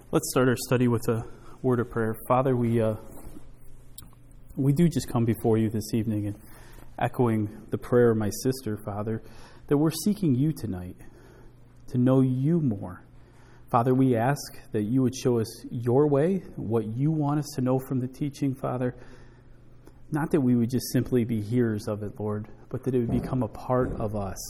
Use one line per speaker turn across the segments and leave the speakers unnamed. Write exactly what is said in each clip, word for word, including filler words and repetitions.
Let's start our study with a word of prayer. Father, we uh, we do just come before you this evening and echoing the prayer of my sister, Father, that we're seeking you tonight, to know you more. Father, we ask that you would show us your way, what you want us to know from the teaching, Father. Not that we would just simply be hearers of it, Lord, but that it would become a part of us,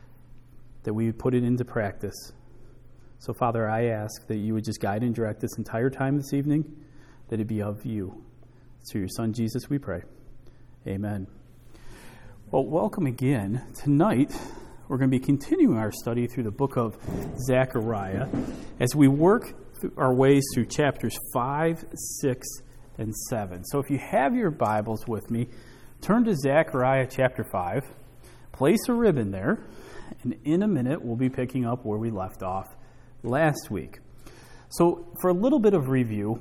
that we would put it into practice. So, Father, I ask that you would just guide and direct this entire time this evening, that it be of you. Through your Son, Jesus, we pray. Amen. Well, welcome again. Tonight, we're going to be continuing our study through the book of Zechariah as we work our ways through chapters five, six, and seven. So if you have your Bibles with me, turn to Zechariah chapter five, place a ribbon there, and in a minute, we'll be picking up where we left off last week. So for a little bit of review,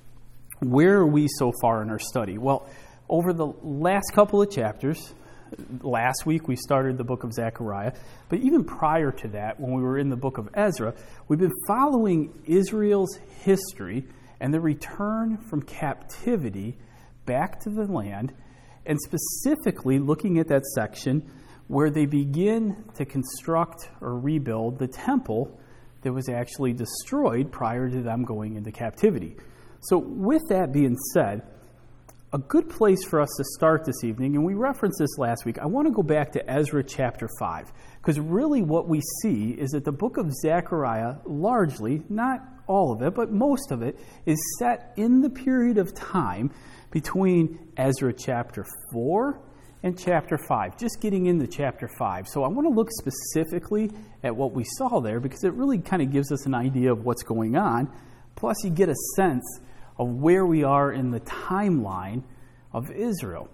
where are we so far in our study? Well, over the last couple of chapters, last week we started the book of Zechariah, but even prior to that, when we were in the book of Ezra, we've been following Israel's history and the return from captivity back to the land, and specifically looking at that section where they begin to construct or rebuild the temple that was actually destroyed prior to them going into captivity. So with that being said, a good place for us to start this evening, and we referenced this last week, I want to go back to Ezra chapter five, because really what we see is that the book of Zechariah largely, not all of it, but most of it, is set in the period of time between Ezra chapter four and chapter five, just getting into chapter five. So I want to look specifically at what we saw there because it really kind of gives us an idea of what's going on. Plus, you get a sense of where we are in the timeline of Israel.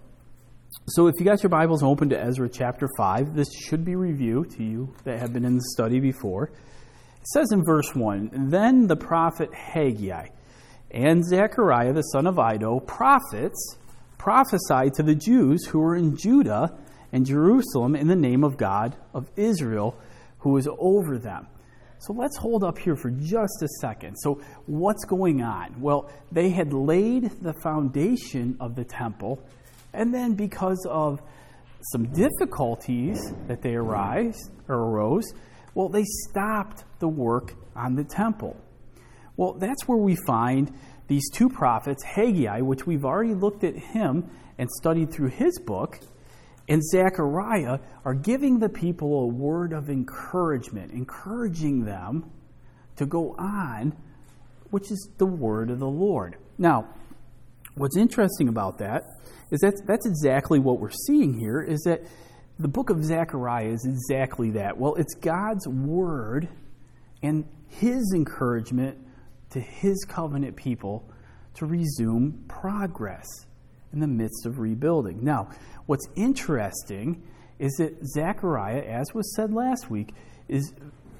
So if you got your Bibles open to Ezra chapter five, this should be review to you that have been in the study before. It says in verse one, "Then the prophet Haggai and Zechariah the son of Iddo, prophets, prophesied to the Jews who were in Judah and Jerusalem in the name of God of Israel, who was over them." So let's hold up here for just a second. So what's going on? Well, they had laid the foundation of the temple, and then because of some difficulties that they arise or arose, well, they stopped the work on the temple. Well, that's where we find these two prophets, Haggai, which we've already looked at him and studied through his book, and Zechariah are giving the people a word of encouragement, encouraging them to go on, which is the word of the Lord. Now, what's interesting about that is that that's exactly what we're seeing here, is that the book of Zechariah is exactly that. Well, it's God's word and his encouragement to his covenant people to resume progress in the midst of rebuilding. Now, what's interesting is that Zechariah, as was said last week, is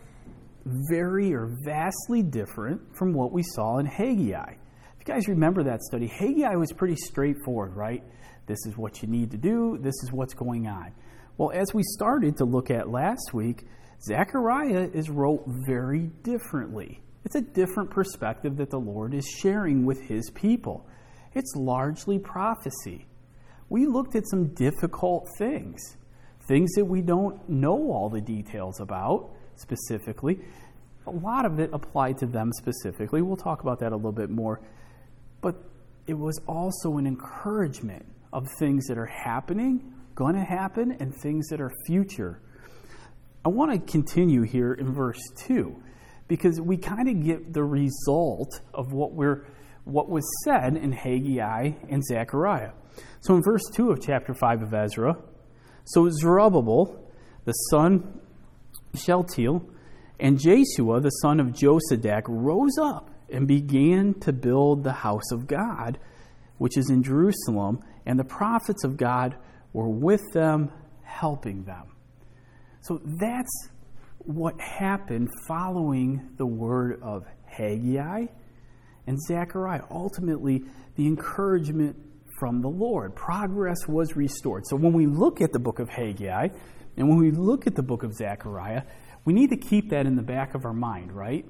very or vastly different from what we saw in Haggai. If you guys remember that study, Haggai was pretty straightforward, right? This is what you need to do. This is what's going on. Well, as we started to look at last week, Zechariah is wrote very differently. It's a different perspective that the Lord is sharing with his people. It's largely prophecy. We looked at some difficult things, things that we don't know all the details about specifically. A lot of it applied to them specifically. We'll talk about that a little bit more. But it was also an encouragement of things that are happening, going to happen, and things that are future. I want to continue here in verse two, because we kind of get the result of what we're what was said in Haggai and Zechariah. So in verse two of chapter five of Ezra, "So Zerubbabel, the son of Shealtiel, and Jeshua, the son of Josadak, rose up and began to build the house of God, which is in Jerusalem, and the prophets of God were with them, helping them." So that's what happened following the word of Haggai and Zechariah. Ultimately, the encouragement from the Lord. Progress was restored. So when we look at the book of Haggai and when we look at the book of Zechariah, we need to keep that in the back of our mind, right?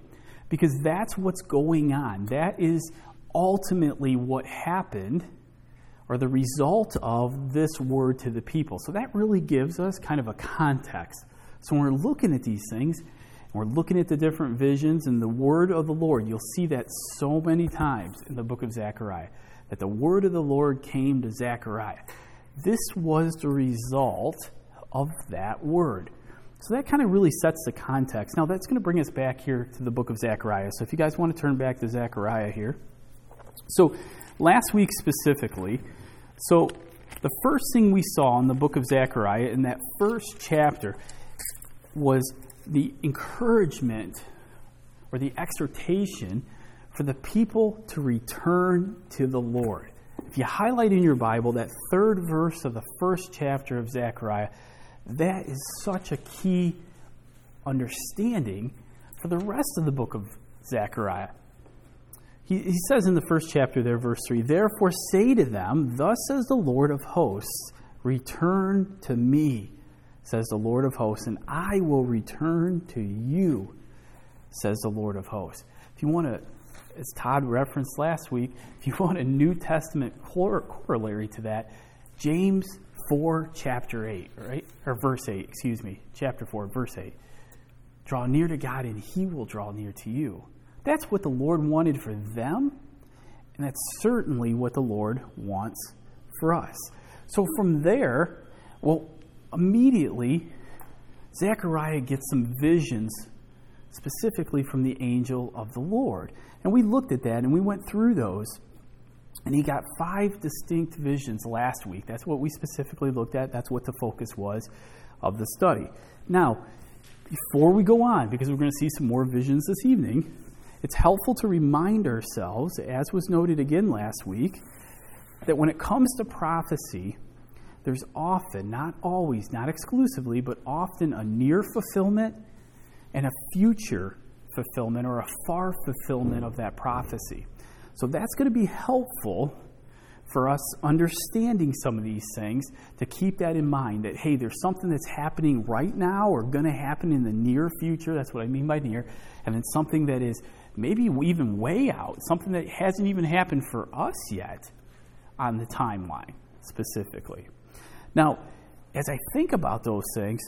because that's what's going on. That is ultimately what happened, or the result of this word to the people. So that really gives us kind of a context. So when we're looking at these things, and we're looking at the different visions and the word of the Lord, you'll see that so many times in the book of Zechariah, that the word of the Lord came to Zechariah. This was the result of that word. So that kind of really sets the context. Now that's going to bring us back here to the book of Zechariah. So if you guys want to turn back to Zechariah here. So last week specifically, so the first thing we saw in the book of Zechariah in that first chapter was the encouragement or the exhortation for the people to return to the Lord. If you highlight in your Bible that third verse of the first chapter of Zechariah, that is such a key understanding for the rest of the book of Zechariah. He, he says in the first chapter there, verse three, "Therefore say to them, thus says the Lord of hosts, return to me, says the Lord of hosts, and I will return to you, says the Lord of hosts." If you want to, as Todd referenced last week, if you want a New Testament cor- corollary to that, James four, chapter eight, right? Or verse eight, excuse me, chapter four, verse eight. Draw near to God and he will draw near to you. That's what the Lord wanted for them, and that's certainly what the Lord wants for us. So from there, well, immediately, Zechariah gets some visions specifically from the angel of the Lord. And we looked at that and we went through those. And he got five distinct visions last week. That's what we specifically looked at. That's what the focus was of the study. Now, before we go on, because we're going to see some more visions this evening, it's helpful to remind ourselves, as was noted again last week, that when it comes to prophecy, there's often, not always, not exclusively, but often a near fulfillment and a future fulfillment or a far fulfillment of that prophecy. So that's going to be helpful for us understanding some of these things, to keep that in mind, that, hey, there's something that's happening right now or going to happen in the near future. That's what I mean by near. And then something that is maybe even way out, something that hasn't even happened for us yet on the timeline specifically. Now, as I think about those things,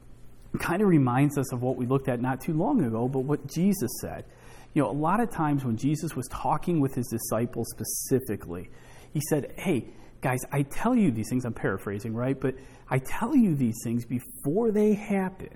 it kind of reminds us of what we looked at not too long ago, but what Jesus said. You know, a lot of times when Jesus was talking with his disciples specifically, he said, hey, guys, I tell you these things, I'm paraphrasing, right? But I tell you these things before they happen.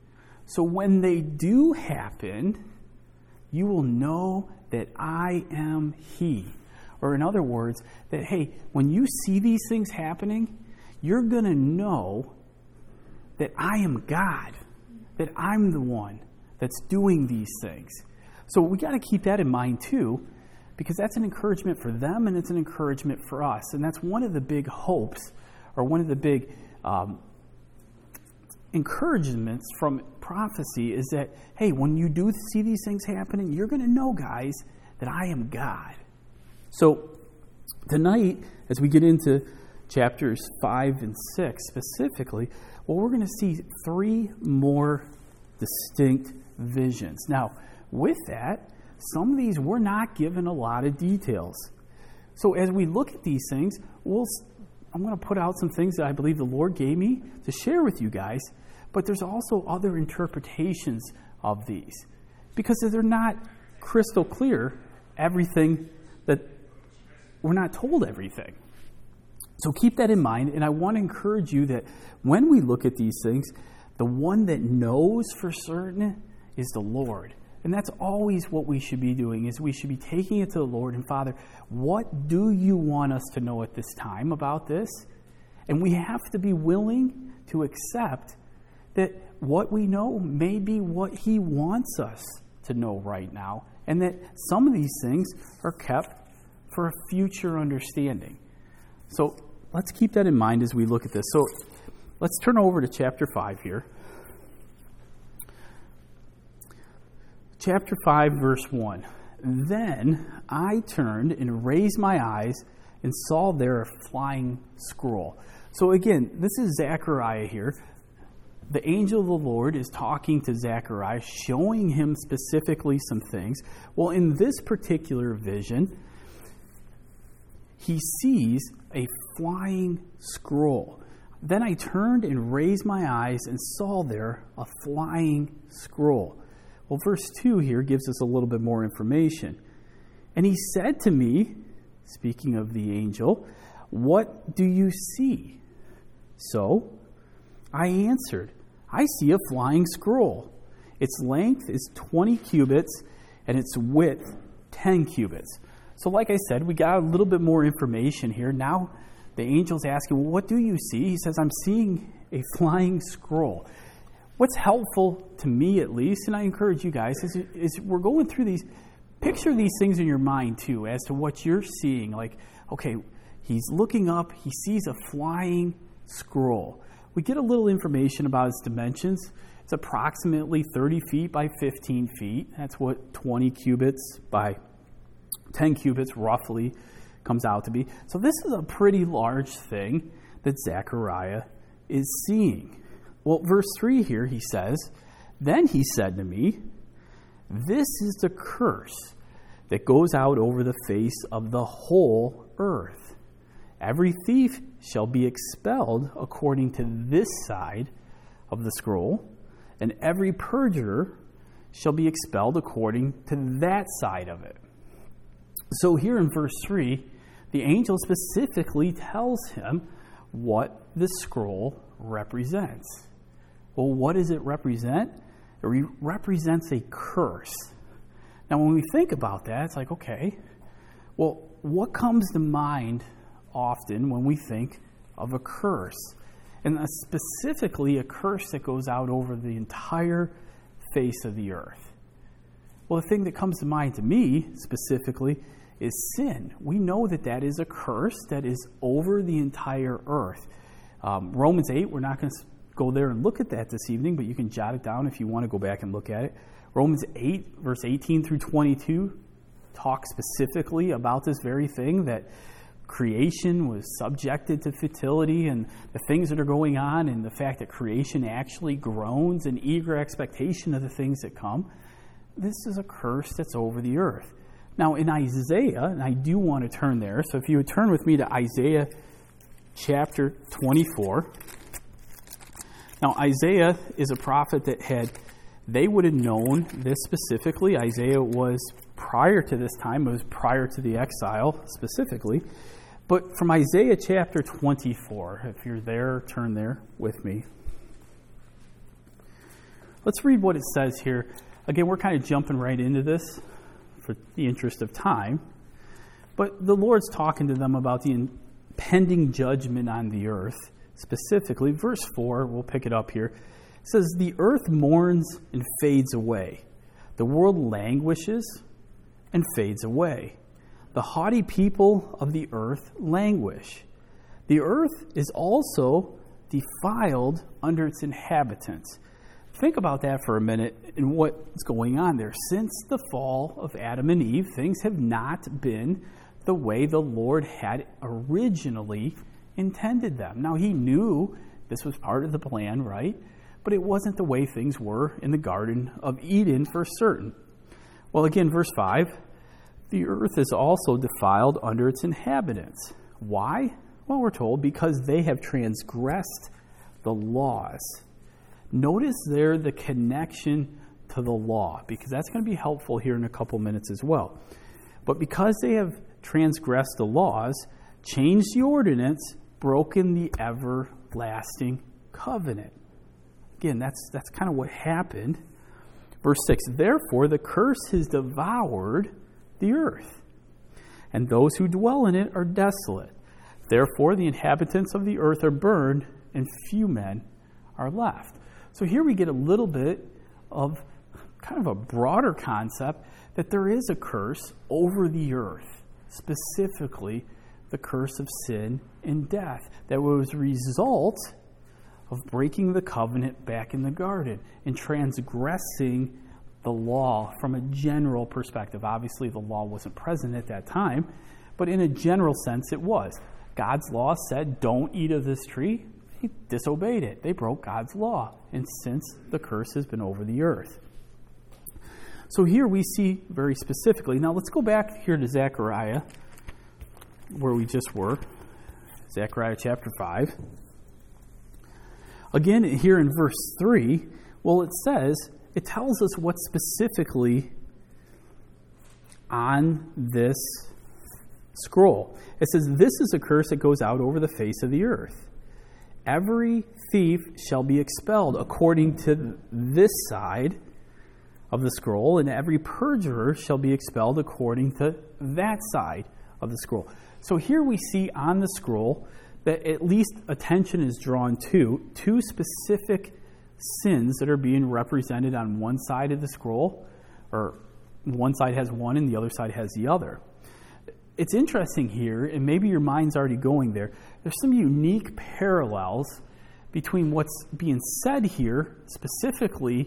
So when they do happen, you will know that I am he. Or in other words, that, hey, when you see these things happening, you're going to know that I am God, that I'm the one that's doing these things. So we got to keep that in mind too, because that's an encouragement for them and it's an encouragement for us. And that's one of the big hopes, or one of the big um, encouragements from prophecy is that, hey, when you do see these things happening, you're going to know, guys, that I am God. So tonight, as we get into chapters five and six specifically, well, we're going to see three more distinct visions. Now, with that, some of these we're not given a lot of details. So as we look at these things, we'll, I'm going to put out some things that I believe the Lord gave me to share with you guys, but there's also other interpretations of these, because they're not crystal clear, everything that we're not told everything. So keep that in mind, and I want to encourage you that when we look at these things, the one that knows for certain is the Lord. And that's always what we should be doing, is we should be taking it to the Lord and, Father, what do you want us to know at this time about this? And we have to be willing to accept that what we know may be what he wants us to know right now, and that some of these things are kept for a future understanding. So let's keep that in mind as we look at this. So let's turn over to chapter five here. Chapter five, verse one. Then I turned and raised my eyes and saw there a flying scroll. So again, this is Zechariah here. the angel of the Lord is talking to Zechariah, showing him specifically some things. Well, in this particular vision, he sees a flying scroll. Then I turned and raised my eyes and saw there a flying scroll. Well, verse two here gives us a little bit more information. And he said to me, speaking of the angel, "What do you see?" So I answered, "I see a flying scroll. Its length is twenty cubits and its width ten cubits." So like I said, we got a little bit more information here. Now the angel's asking, well, what do you see? He says, I'm seeing a flying scroll. What's helpful to me, at least, and I encourage you guys, is, is we're going through these, picture these things in your mind, too, as to what you're seeing. Like, okay, he's looking up, he sees a flying scroll. We get a little information about its dimensions. It's approximately thirty feet by fifteen feet. That's what twenty cubits by ten cubits roughly comes out to be. So this is a pretty large thing that Zechariah is seeing. Well, verse three here, he says, "Then he said to me, this is the curse that goes out over the face of the whole earth. Every thief shall be expelled according to this side of the scroll, and every perjurer shall be expelled according to that side of it." So here in verse three, the angel specifically tells him what the scroll represents. Well, what does it represent? It re- represents a curse. Now, when we think about that, it's like, okay, well, what comes to mind often when we think of a curse? And specifically a curse that goes out over the entire face of the earth. Well, the thing that comes to mind to me specifically is sin. We know that that is a curse that is over the entire earth. Um, Romans eight, we're not going to go there and look at that this evening, but you can jot it down if you want to go back and look at it. Romans eight, verse eighteen through twenty-two, talks specifically about this very thing, that creation was subjected to futility, and the things that are going on, and the fact that creation actually groans in eager expectation of the things that come. This is a curse that's over the earth. Now, in Isaiah, and I do want to turn there, so if you would turn with me to Isaiah chapter twenty-four. Now, Isaiah is a prophet that had, they would have known this specifically. Isaiah was prior to this time, it was prior to the exile specifically. But from Isaiah chapter twenty-four, if you're there, turn there with me. Let's read what it says here. Again, we're kind of jumping right into this for the interest of time. But the Lord's talking to them about the impending judgment on the earth. Specifically, verse four, we'll pick it up here. It says, "The earth mourns and fades away. The world languishes and fades away. The haughty people of the earth languish. The earth is also defiled under its inhabitants." Think about that for a minute and what's going on there. Since the fall of Adam and Eve, things have not been the way the Lord had originally intended them. Now, he knew this was part of the plan, right? But it wasn't the way things were in the Garden of Eden for certain. Well, again, verse five, "The earth is also defiled under its inhabitants." Why? Well, we're told, because they have transgressed the laws. Notice there the connection to the law, because that's going to be helpful here in a couple minutes as well. But because they have transgressed the laws, changed the ordinance, broken the everlasting covenant. Again, that's that's kind of what happened. Verse six, "Therefore the curse has devoured the earth, and those who dwell in it are desolate. Therefore the inhabitants of the earth are burned, and few men are left." So here we get a little bit of kind of a broader concept that there is a curse over the earth, specifically the curse of sin and death, that was a result of breaking the covenant back in the garden and transgressing the law from a general perspective. Obviously, the law wasn't present at that time, but in a general sense, it was. God's law said, don't eat of this tree. They disobeyed it. They broke God's law. And since the curse has been over the earth. So here we see very specifically. Now let's go back here to Zechariah, where we just were. Zechariah chapter five. Again, here in verse three, well, it says, it tells us what specifically on this scroll. It says, this is a curse that goes out over the face of the earth. Every thief shall be expelled according to this side of the scroll, and every perjurer shall be expelled according to that side of the scroll. So here we see on the scroll that at least attention is drawn to two specific sins that are being represented on one side of the scroll, or one side has one and the other side has the other. It's interesting here, and maybe your mind's already going there, there's some unique parallels between what's being said here specifically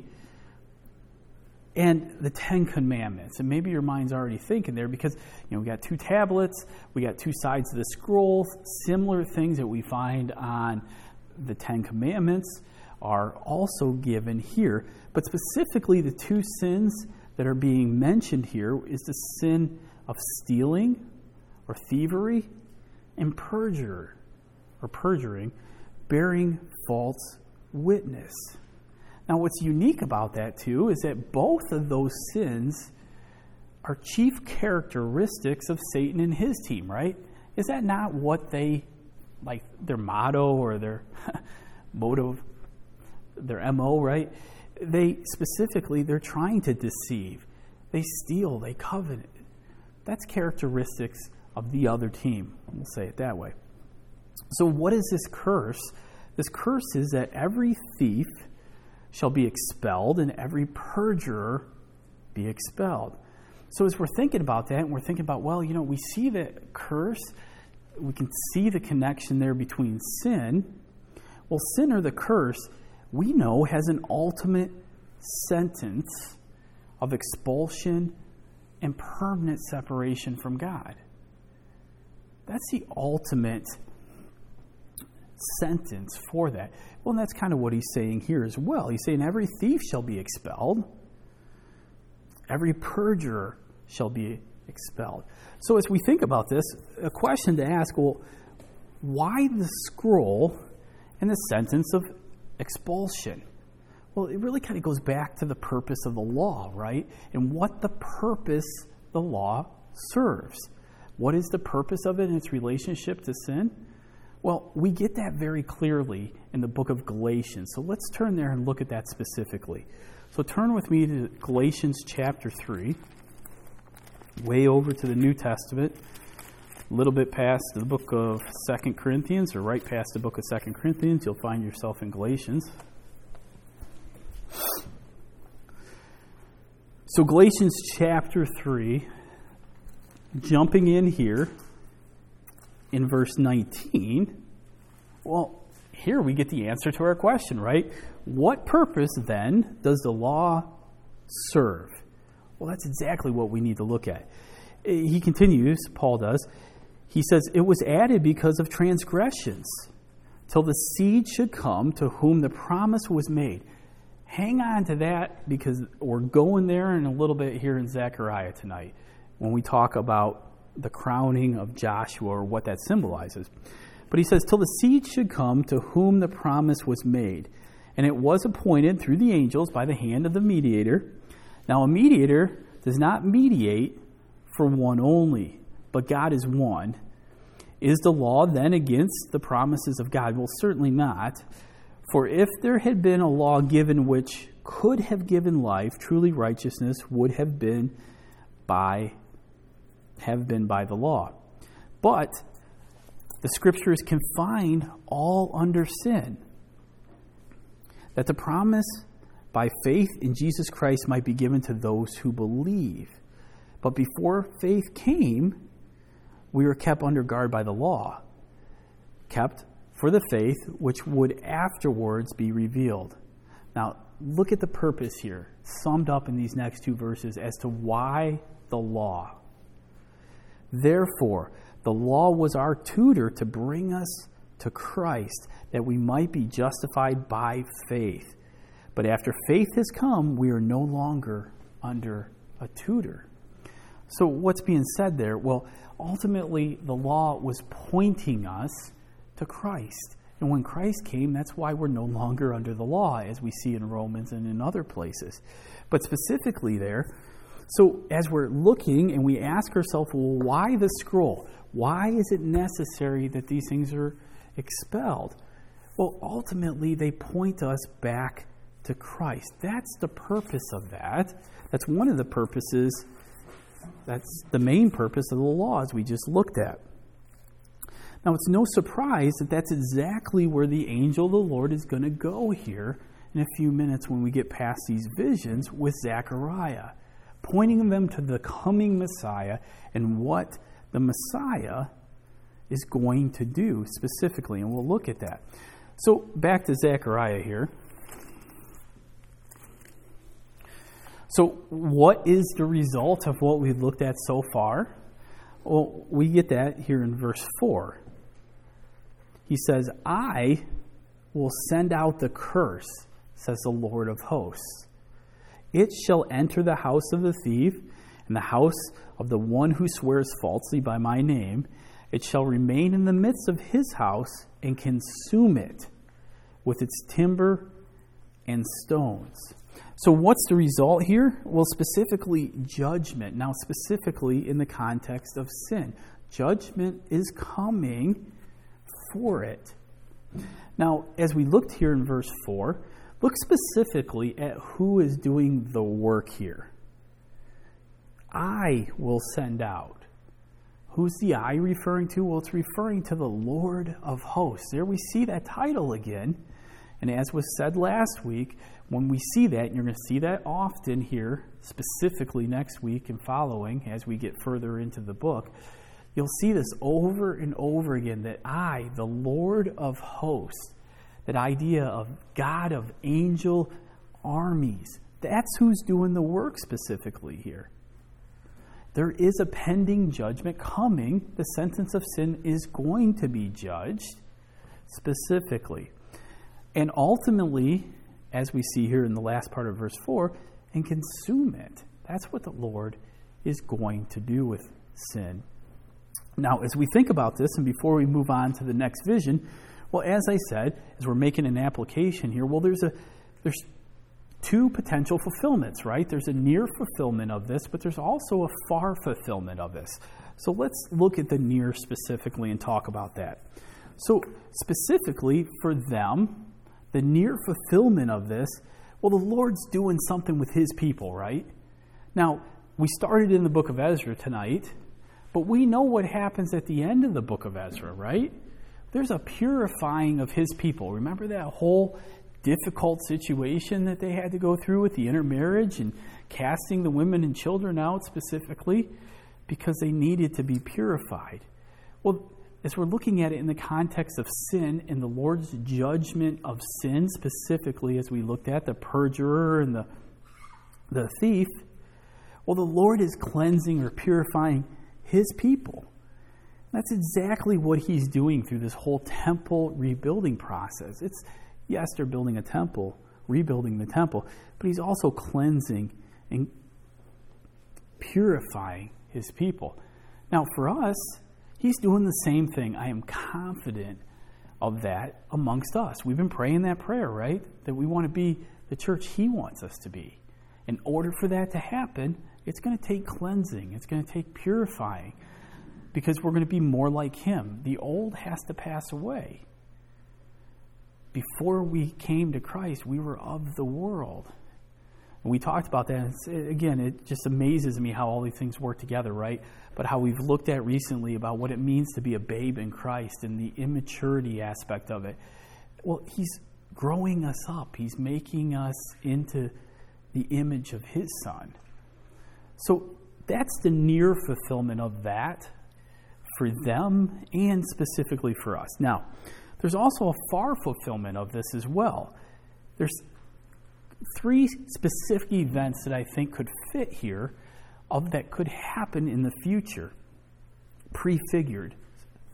and the Ten Commandments. And maybe your mind's already thinking there because, you know, we got two tablets, we got two sides of the scroll, similar things that we find on the Ten Commandments are also given here. But specifically the two sins that are being mentioned here is the sin of stealing or thievery and perjure or perjuring, bearing false witness. Now, what's unique about that, too, is that both of those sins are chief characteristics of Satan and his team, right? Is that not what they, like, their motto or their motto, their M O, right? They specifically, they're trying to deceive. They steal, they covet. That's characteristics of the other team. We'll say it that way. So what is this curse? This curse is that every thief shall be expelled, and every perjurer be expelled. So as we're thinking about that, and we're thinking about, well, you know, we see the curse, we can see the connection there between sin. Well, sin or the curse, we know, has an ultimate sentence of expulsion and permanent separation from God. That's the ultimate sentence for that. Well, and that's kind of what he's saying here as well. He's saying every thief shall be expelled. Every perjurer shall be expelled. So as we think about this, a question to ask, well, why the scroll and the sentence of expulsion? Well, it really kind of goes back to the purpose of the law, right? And what the purpose the law serves. What is the purpose of it in its relationship to sin? Well, we get that very clearly in the book of Galatians. So let's turn there and look at that specifically. So turn with me to Galatians chapter three, way over to the New Testament, a little bit past the book of Second Corinthians, or right past the book of Second Corinthians. You'll find yourself in Galatians. So Galatians chapter three, jumping in here, in verse nineteen, well, here we get the answer to our question, right? What purpose, then, does the law serve? Well, that's exactly what we need to look at. He continues, Paul does, he says, it was added because of transgressions, till the seed should come to whom the promise was made. Hang on to that, because we're going there in a little bit here in Zechariah tonight, when we talk about the crowning of Joshua, or what that symbolizes. But he says, till the seed should come to whom the promise was made. And it was appointed through the angels by the hand of the mediator. Now a mediator does not mediate for one only, but God is one. Is the law then against the promises of God? Well, certainly not. For if there had been a law given which could have given life, truly righteousness would have been by have been by the law. But the scriptures confined all under sin, that the promise by faith in Jesus Christ might be given to those who believe. But before faith came, we were kept under guard by the law, kept for the faith which would afterwards be revealed. Now, look at the purpose here, summed up in these next two verses as to why the law. Therefore, the law was our tutor to bring us to Christ, that we might be justified by faith. But after faith has come, we are no longer under a tutor. So what's being said there? Well, ultimately, the law was pointing us to Christ. And when Christ came, that's why we're no longer under the law, as we see in Romans and in other places. But specifically there, so as we're looking and we ask ourselves, well, why the scroll? Why is it necessary that these things are expelled? Well, ultimately, they point us back to Christ. That's the purpose of that. That's one of the purposes. That's the main purpose of the law, as we just looked at. Now, it's no surprise that that's exactly where the angel of the Lord is going to go here in a few minutes when we get past these visions with Zechariah, pointing them to the coming Messiah and what the Messiah is going to do specifically. And we'll look at that. So back to Zechariah here. So what is the result of what we've looked at so far? Well, we get that here in verse four. He says, I will send out the curse, says the Lord of hosts. It shall enter the house of the thief and the house of the one who swears falsely by my name. It shall remain in the midst of his house and consume it with its timber and stones. So what's the result here? Well, specifically judgment. Now, specifically in the context of sin. Judgment is coming for it. Now, as we looked here in verse four, look specifically at who is doing the work here. I will send out. Who's the I referring to? Well, it's referring to the Lord of hosts. There we see that title again. And as was said last week, when we see that, and you're going to see that often here, specifically next week and following as we get further into the book, you'll see this over and over again, that I, the Lord of hosts, that idea of God of angel armies, that's who's doing the work specifically here. There is a pending judgment coming. The sentence of sin is going to be judged specifically. And ultimately, as we see here in the last part of verse four, and consume it. That's what the Lord is going to do with sin. Now, as we think about this, and before we move on to the next vision, well, as I said, as we're making an application here, well, there's a there's two potential fulfillments, right? There's a near fulfillment of this, but there's also a far fulfillment of this. So let's look at the near specifically and talk about that. So specifically for them, the near fulfillment of this, well, the Lord's doing something with his people, right? Now, we started in the book of Ezra tonight, but we know what happens at the end of the book of Ezra, right? There's a purifying of his people. Remember that whole difficult situation that they had to go through with the intermarriage and casting the women and children out specifically because they needed to be purified. Well, as we're looking at it in the context of sin and the Lord's judgment of sin, specifically as we looked at the perjurer and the, the thief, well, the Lord is cleansing or purifying his people. That's exactly what he's doing through this whole temple rebuilding process. It's, yes, they're building a temple, rebuilding the temple, but he's also cleansing and purifying his people. Now, for us, he's doing the same thing. I am confident of that amongst us. We've been praying that prayer, right? That we want to be the church he wants us to be. In order for that to happen, it's going to take cleansing. It's going to take purifying because we're going to be more like him. The old has to pass away. Before we came to Christ, we were of the world. And we talked about that. And again, it just amazes me how all these things work together, right? But how we've looked at recently about what it means to be a babe in Christ and the immaturity aspect of it. Well, he's growing us up. He's making us into the image of his Son. So that's the near fulfillment of that for them and specifically for us. Now, there's also a far fulfillment of this as well. There's three specific events that I think could fit here of that could happen in the future, prefigured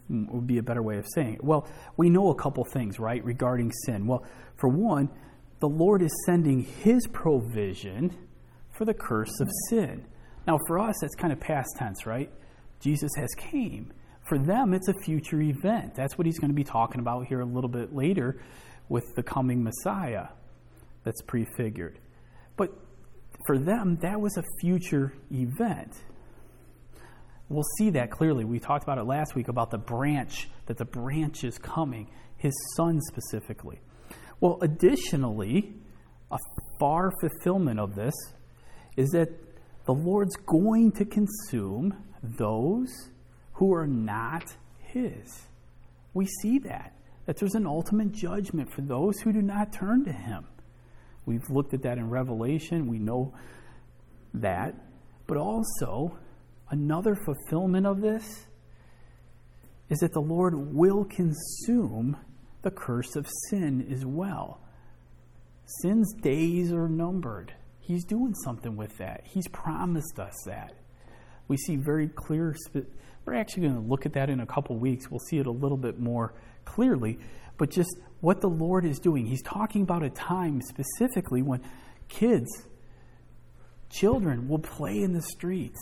would be a better way of saying it. Well, we know a couple things, right, regarding sin. Well, for one, the Lord is sending his provision for the curse of sin. Now, for us, that's kind of past tense, right? Jesus has came. For them, it's a future event. That's what he's going to be talking about here a little bit later with the coming Messiah that's prefigured. But for them, that was a future event. We'll see that clearly. We talked about it last week about the branch, that the branch is coming, his son specifically. Well, additionally, a far fulfillment of this is that the Lord's going to consume those who are not his. We see that, that there's an ultimate judgment for those who do not turn to him. We've looked at that in Revelation. We know that. But also, another fulfillment of this is that the Lord will consume the curse of sin as well. Sin's days are numbered. He's doing something with that. He's promised us that. We see very clear, we're actually going to look at that in a couple weeks. We'll see it a little bit more clearly. But just what the Lord is doing. He's talking about a time specifically when kids, children will play in the streets.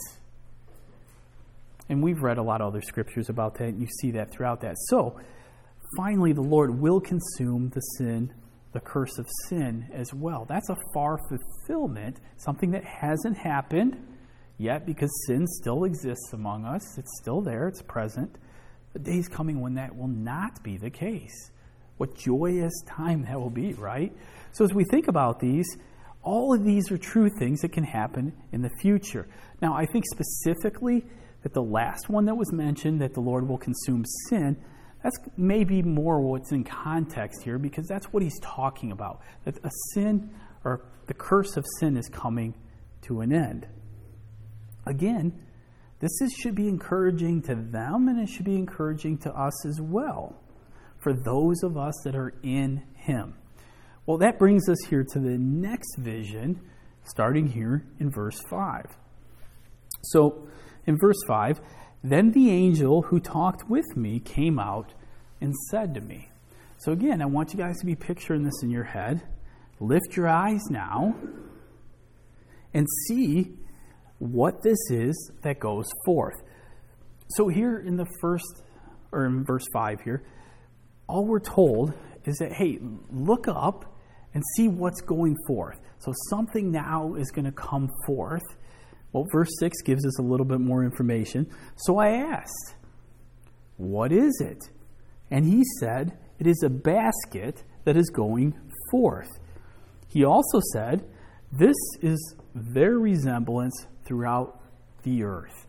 And we've read a lot of other scriptures about that, and you see that throughout that. So, finally, the Lord will consume the sin, the curse of sin as well. That's a far fulfillment, something that hasn't happened yet because sin still exists among us. It's still there. It's present. The day's coming when that will not be the case. What joyous time that will be, right? So as we think about these, all of these are true things that can happen in the future. Now, I think specifically that the last one that was mentioned, that the Lord will consume sin, that's maybe more what's in context here, because that's what he's talking about. That a sin, or the curse of sin, is coming to an end. Again, this is, should be encouraging to them, and it should be encouraging to us as well, for those of us that are in him. Well, that brings us here to the next vision, starting here in verse five. So, in verse five, then the angel who talked with me came out and said to me. So again, I want you guys to be picturing this in your head. Lift your eyes now and see what this is that goes forth. So here in the first, or in verse five here, all we're told is that, hey, look up and see what's going forth. So something now is going to come forth. Well, verse six gives us a little bit more information. So I asked, what is it? And he said, it is a basket that is going forth. He also said, this is their resemblance throughout the earth.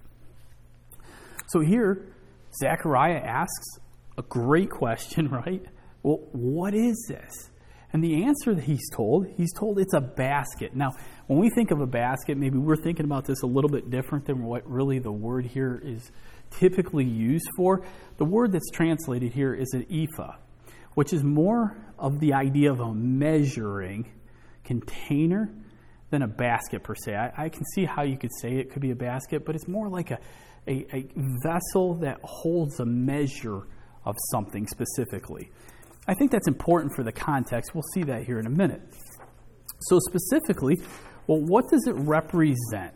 So here, Zechariah asks a great question, right? Well, what is this? And the answer that he's told, he's told it's a basket. Now, when we think of a basket, maybe we're thinking about this a little bit different than what really the word here is typically used for. The word that's translated here is an ephah, which is more of the idea of a measuring container than a basket per se. I, I can see how you could say it could be a basket, but it's more like a, a, a vessel that holds a measure of something specifically. I think that's important for the context. We'll see that here in a minute. So specifically, well, what does it represent?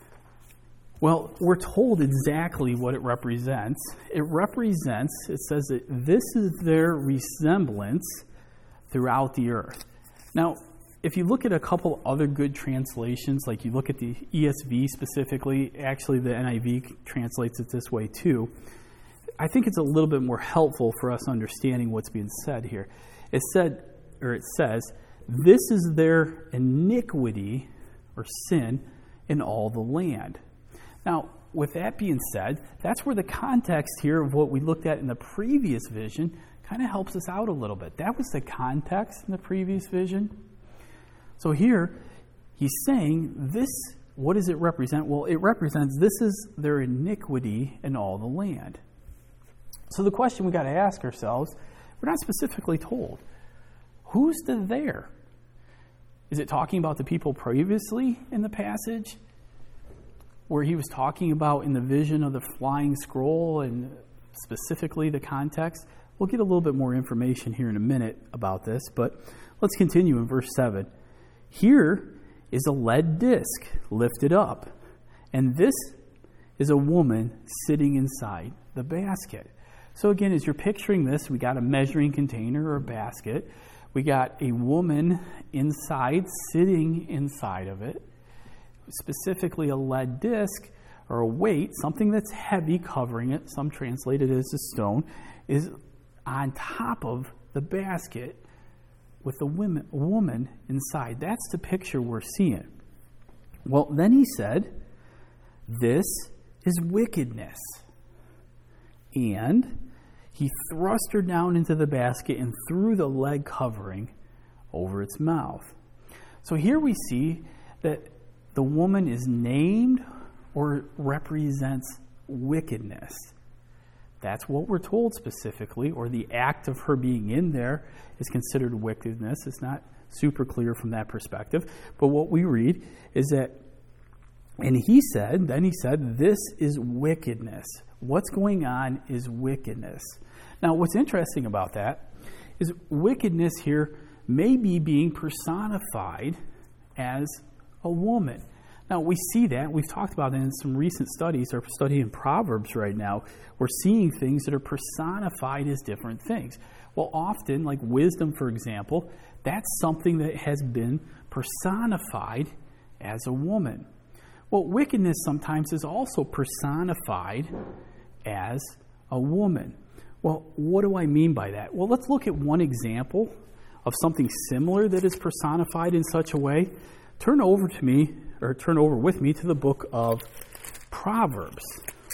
Well, we're told exactly what it represents. It represents, it says that this is their resemblance throughout the earth. Now, if you look at a couple other good translations, like you look at the E S V specifically, actually the N I V translates it this way too, I think it's a little bit more helpful for us understanding what's being said here. It said, or it says, this is their iniquity or sin in all the land. Now, with that being said, that's where the context here of what we looked at in the previous vision kind of helps us out a little bit. That was the context in the previous vision. So here, he's saying this, what does it represent? Well, it represents this is their iniquity in all the land. So the question we got to ask ourselves, we're not specifically told, who's the there? Is it talking about the people previously in the passage, where he was talking about in the vision of the flying scroll and specifically the context. We'll get a little bit more information here in a minute about this, but let's continue in verse seven. Here is a lead disc lifted up, and this is a woman sitting inside the basket. So again, as you're picturing this, we got a measuring container or a basket. We got a woman inside, sitting inside of it, specifically a lead disc or a weight, something that's heavy covering it, some translate it as a stone, is on top of the basket with a woman, a woman inside. That's the picture we're seeing. Well, then he said, this is wickedness. And he thrust her down into the basket and threw the lead covering over its mouth. So here we see that the woman is named or represents wickedness. That's what we're told specifically, or the act of her being in there is considered wickedness. It's not super clear from that perspective. But what we read is that, and he said, then he said, this is wickedness. What's going on is wickedness. Now, what's interesting about that is wickedness here may be being personified as a woman. Now, we see that. We've talked about it in some recent studies. Our study in Proverbs right now, we're seeing things that are personified as different things. Well, often, like wisdom, for example, that's something that has been personified as a woman. Well, wickedness sometimes is also personified as a woman. Well, what do I mean by that? Well, let's look at one example of something similar that is personified in such a way. Turn over to me, or turn over with me to the book of Proverbs.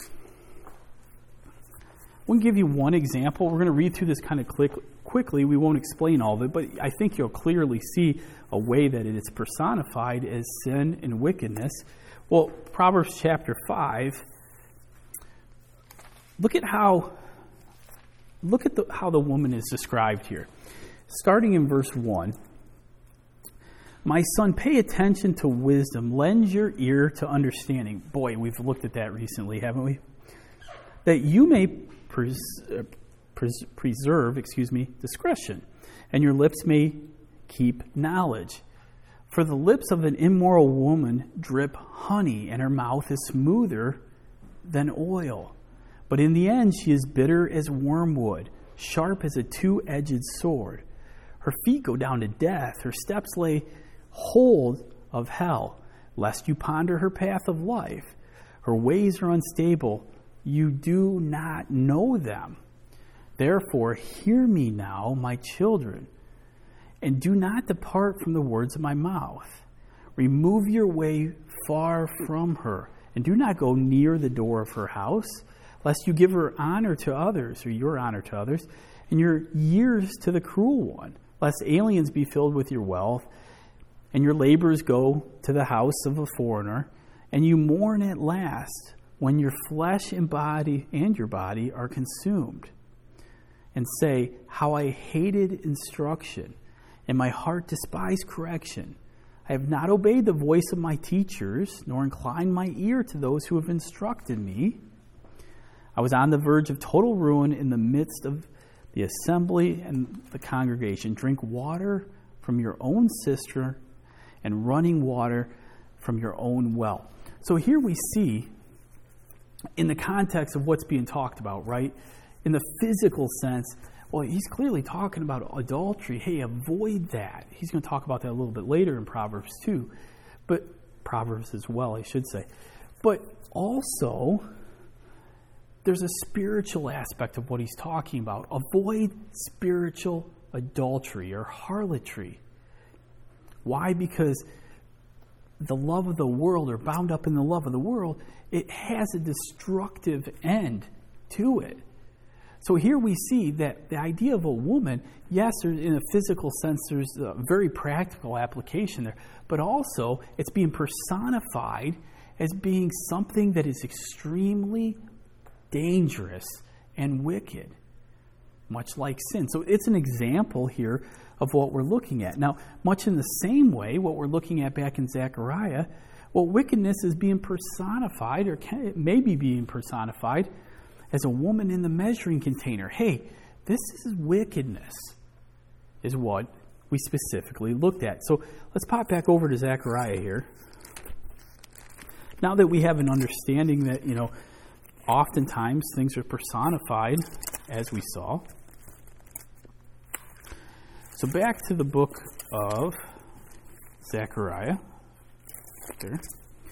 We'll give you one example. We're going to read through this kind of quick, quickly. We won't explain all of it, but I think you'll clearly see a way that it is personified as sin and wickedness. Well, Proverbs chapter five, look at how look at the, how the woman is described here. Starting in verse one. My son, pay attention to wisdom. Lend your ear to understanding. Boy, we've looked at that recently, haven't we? That you may pres- uh, pres- preserve, excuse me, discretion, and your lips may keep knowledge. For the lips of an immoral woman drip honey, and her mouth is smoother than oil. But in the end, she is bitter as wormwood, sharp as a two-edged sword. Her feet go down to death. Her steps lay hold of hell, lest you ponder her path of life. Her ways are unstable. You do not know them. Therefore, hear me now, my children, and do not depart from the words of my mouth. Remove your way far from her, and do not go near the door of her house, lest you give her honor to others, or your honor to others, and your years to the cruel one, lest aliens be filled with your wealth, and your labors go to the house of a foreigner, and you mourn at last when your flesh and body and your body are consumed, and say, how I hated instruction, and my heart despised correction. I have not obeyed the voice of my teachers, nor inclined my ear to those who have instructed me. I was on the verge of total ruin in the midst of the assembly and the congregation. Drink water from your own cistern and running water from your own well. So here we see, in the context of what's being talked about, right? In the physical sense, well, he's clearly talking about adultery. Hey, avoid that. He's going to talk about that a little bit later in Proverbs too. But Proverbs as well, I should say. But also, there's a spiritual aspect of what he's talking about. Avoid spiritual adultery or harlotry. Why? Because the love of the world, or bound up in the love of the world, it has a destructive end to it. So here we see that the idea of a woman, yes, in a physical sense, there's a very practical application there, but also it's being personified as being something that is extremely dangerous and wicked, much like sin. So it's an example here of what we're looking at. Now, much in the same way, what we're looking at back in Zechariah, well, wickedness is being personified, or can, it may be being personified, as a woman in the measuring container. Hey, this is wickedness, is what we specifically looked at. So let's pop back over to Zechariah here. Now that we have an understanding that, you know, oftentimes things are personified, as we saw. So back to the book of Zechariah. There.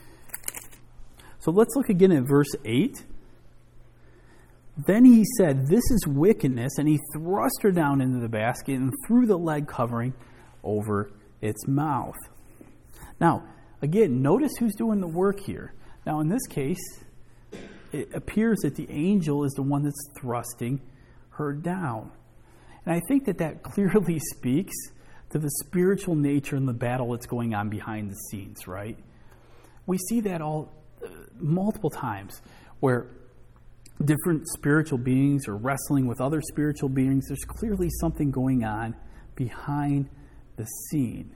So let's look again at verse eight. Then he said, "This is wickedness," and he thrust her down into the basket and threw the lead covering over its mouth. Now, again, notice who's doing the work here. Now, in this case, it appears that the angel is the one that's thrusting her down. And I think that that clearly speaks to the spiritual nature and the battle that's going on behind the scenes, right? We see that all uh, multiple times where different spiritual beings are wrestling with other spiritual beings. There's clearly something going on behind the scene.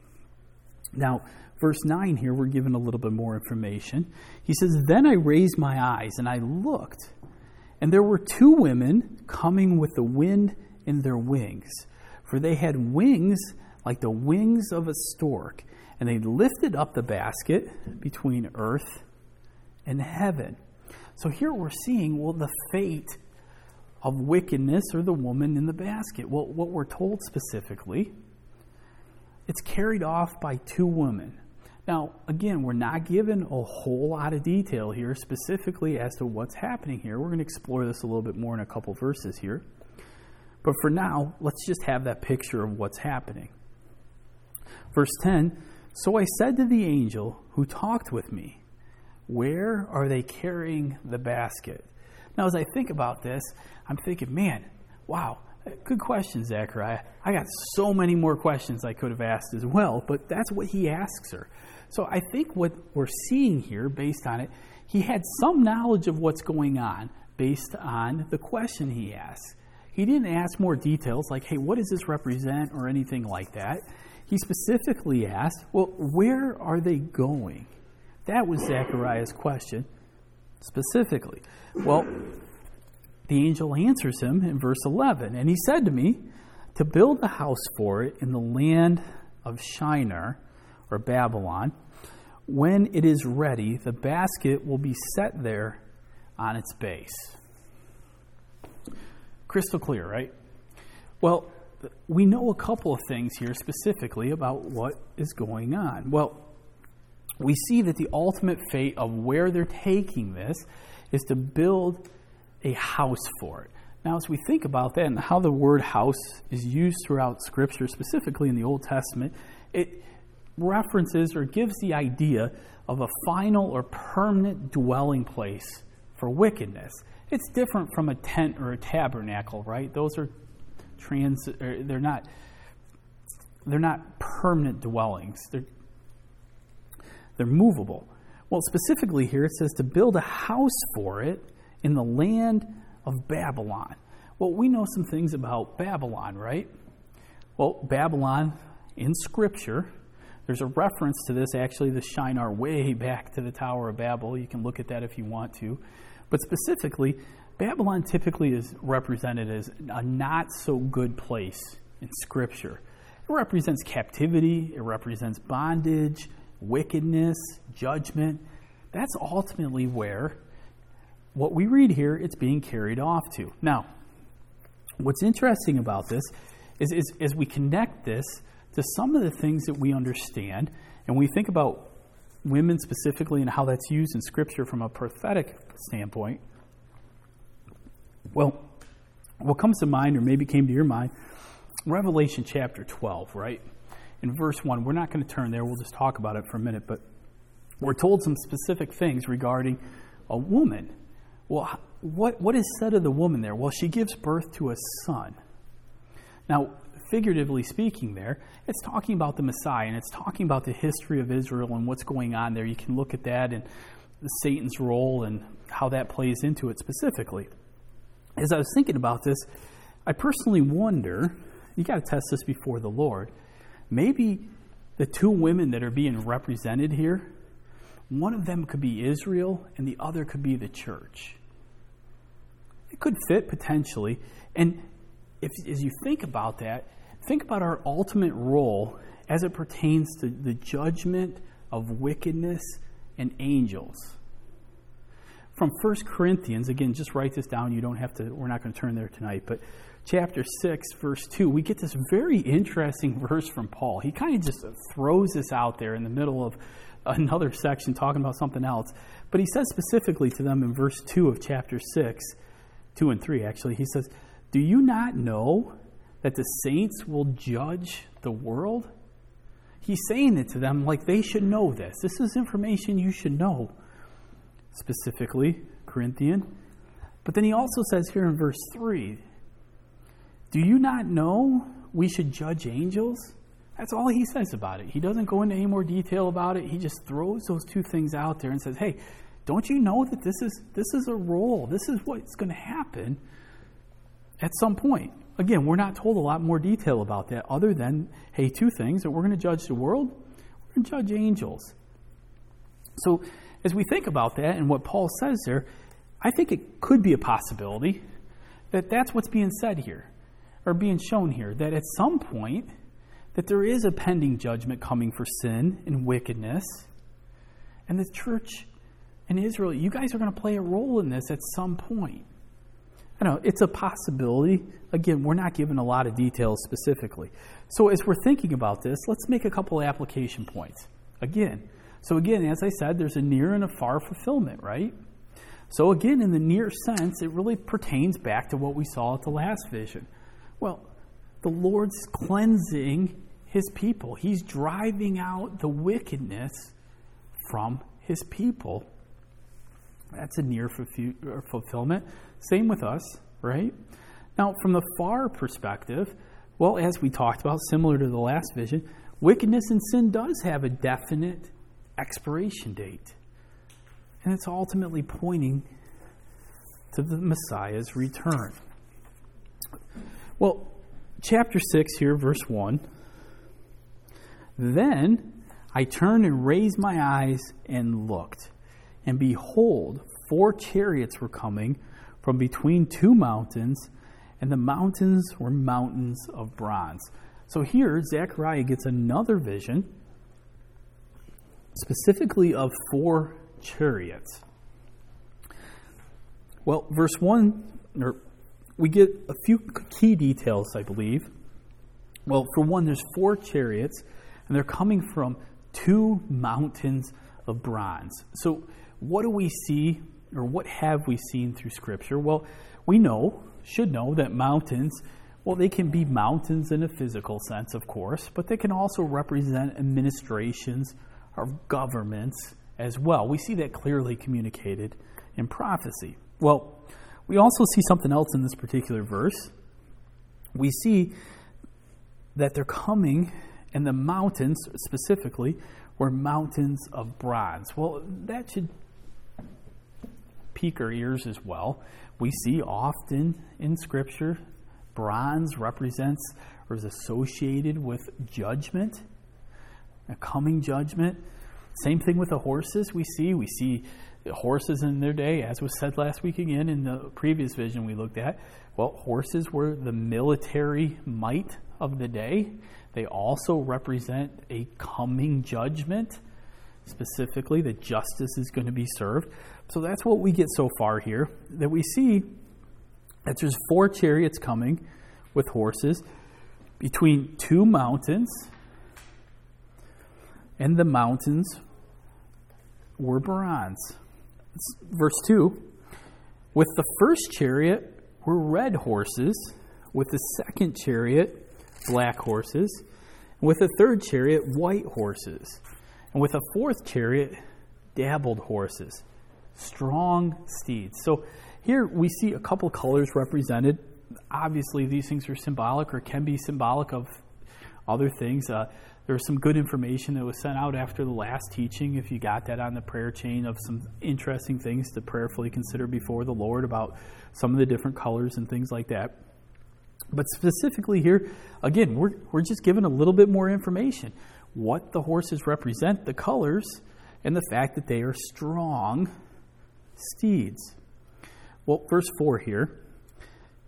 Now, verse nine here, we're given a little bit more information. He says, "Then I raised my eyes and I looked, and there were two women coming with the wind in their wings, for they had wings like the wings of a stork, and they lifted up the basket between earth and heaven." So here we're seeing, well, the fate of wickedness or the woman in the basket. Well, what we're told specifically, it's carried off by two women. Now, again, we're not given a whole lot of detail here specifically as to what's happening here. We're going to explore this a little bit more in a couple verses here. But for now, let's just have that picture of what's happening. Verse ten, "So I said to the angel who talked with me, 'Where are they carrying the basket?'" Now, as I think about this, I'm thinking, man, wow, good question, Zechariah. I got so many more questions I could have asked as well, but that's what he asks her. So I think what we're seeing here, based on it, he had some knowledge of what's going on based on the question he asked. He didn't ask more details like, hey, what does this represent or anything like that. He specifically asked, well, where are they going? That was Zechariah's question specifically. Well, the angel answers him in verse eleven, "And he said to me, to build a house for it in the land of Shinar," or Babylon, "when it is ready, the basket will be set there on its base." Crystal clear, right? Well, we know a couple of things here specifically about what is going on. Well, we see that the ultimate fate of where they're taking this is to build a house for it. Now, as we think about that and how the word house is used throughout Scripture, specifically in the Old Testament, it references or gives the idea of a final or permanent dwelling place for wickedness. It's different from a tent or a tabernacle, right? Those are trans. They're not. They're not permanent dwellings. They're they're movable. Well, specifically here it says to build a house for it in the land of Babylon. Well, we know some things about Babylon, right? Well, Babylon in Scripture, there's a reference to this, actually, the Shinar way back to the Tower of Babel. You can look at that if you want to. But specifically, Babylon typically is represented as a not-so-good place in Scripture. It represents captivity. It represents bondage, wickedness, judgment. That's ultimately where what we read here, it's being carried off to. Now, what's interesting about this is, is as we connect this to some of the things that we understand, and we think about women specifically and how that's used in Scripture from a prophetic standpoint, well, what comes to mind, or maybe came to your mind, Revelation chapter twelve, right? In verse one, we're not going to turn there, we'll just talk about it for a minute, but we're told some specific things regarding a woman. Well, what what is said of the woman there? Well, she gives birth to a son. Now, figuratively speaking there, it's talking about the Messiah, and it's talking about the history of Israel and what's going on there. You can look at that and Satan's role and how that plays into it specifically. As I was thinking about this, I personally wonder, you got to test this before the Lord, maybe the two women that are being represented here, one of them could be Israel and the other could be the church. could fit potentially. And if, as you think about that, think about our ultimate role as it pertains to the judgment of wickedness and angels. From First Corinthians, again, just write this down. You don't have to, we're not going to turn there tonight, but chapter six, verse two, we get this very interesting verse from Paul. He kind of just throws this out there in the middle of another section talking about something else. But he says specifically to them in verse two of chapter six, two and three actually, he says, "Do you not know that the saints will judge the world?" He's saying it to them like they should know this. This is information you should know, specifically Corinthian. But then he also says here in verse three, "Do you not know we should judge angels?" That's all he says about it. He doesn't go into any more detail about it. He just throws those two things out there and says, hey, don't you know that this is this is a role? This is what's going to happen at some point. Again, we're not told a lot more detail about that other than, hey, two things, that we're going to judge the world, we're going to judge angels. So as we think about that and what Paul says there, I think it could be a possibility that that's what's being said here, or being shown here, that at some point that there is a pending judgment coming for sin and wickedness, and the church in Israel, you guys are going to play a role in this at some point. I know it's a possibility. Again, we're not given a lot of details specifically. So as we're thinking about this, let's make a couple of application points. Again, so again, as I said, there's a near and a far fulfillment, right? So again, in the near sense, it really pertains back to what we saw at the last vision. Well, the Lord's cleansing his people. He's driving out the wickedness from his people. That's a near fulfillment. Same with us, right? Now, from the far perspective, well, as we talked about, similar to the last vision, wickedness and sin does have a definite expiration date. And it's ultimately pointing to the Messiah's return. Well, chapter six here, verse one. Then I turned and raised my eyes and looked, and behold, four chariots were coming from between two mountains, and the mountains were mountains of bronze. So here, Zechariah gets another vision, specifically of four chariots. Well, verse one, or we get a few key details, I believe. Well, for one, there's four chariots, and they're coming from two mountains of bronze. So what do we see, or what have we seen through Scripture? Well, we know, should know, that mountains, well, they can be mountains in a physical sense, of course, but they can also represent administrations of governments as well. We see that clearly communicated in prophecy. Well, we also see something else in this particular verse. We see that they're coming, and the mountains specifically were mountains of bronze. Well, that should pique our ears as well. We see often in Scripture, bronze represents or is associated with judgment, a coming judgment. Same thing with the horses we see. We see the horses in their day, as was said last week again in the previous vision we looked at. Well, horses were the military might of the day. They also represent a coming judgment, specifically that justice is going to be served. So that's what we get so far here, that we see that there's four chariots coming with horses between two mountains, and the mountains were bronze. Verse two, with the first chariot were red horses, with the second chariot black horses, and with the third chariot white horses, and with a fourth chariot dabbled horses, strong steeds. So here we see a couple colors represented. Obviously these things are symbolic or can be symbolic of other things. Uh, there was some good information that was sent out after the last teaching, if you got that on the prayer chain, of some interesting things to prayerfully consider before the Lord about some of the different colors and things like that. But specifically here, again, we're we're just given a little bit more information. What the horses represent, the colors, and the fact that they are strong steeds. Well, verse four here,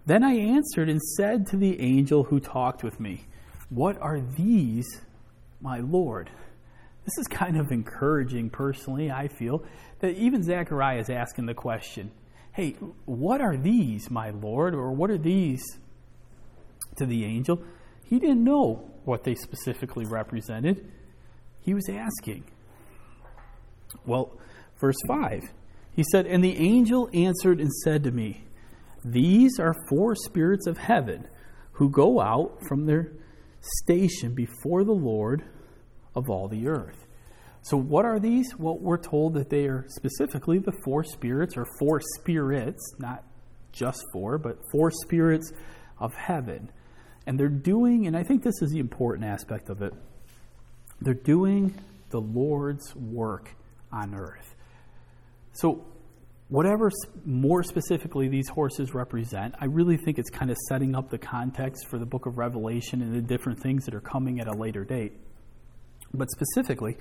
Then I answered and said to the angel who talked with me, what are these, my Lord? This is kind of encouraging, personally, I feel, that even Zechariah is asking the question, hey, what are these, my Lord? Or what are these to the angel? He didn't know what they specifically represented. He was asking. Well, verse five, he said, and the angel answered and said to me, these are four spirits of heaven who go out from their station before the Lord of all the earth. So what are these? Well, we're told that they are specifically the four spirits, or four spirits, not just four, but four spirits of heaven. And they're doing, and I think this is the important aspect of it, they're doing the Lord's work on earth. So whatever more specifically these horses represent, I really think it's kind of setting up the context for the book of Revelation and the different things that are coming at a later date. But specifically,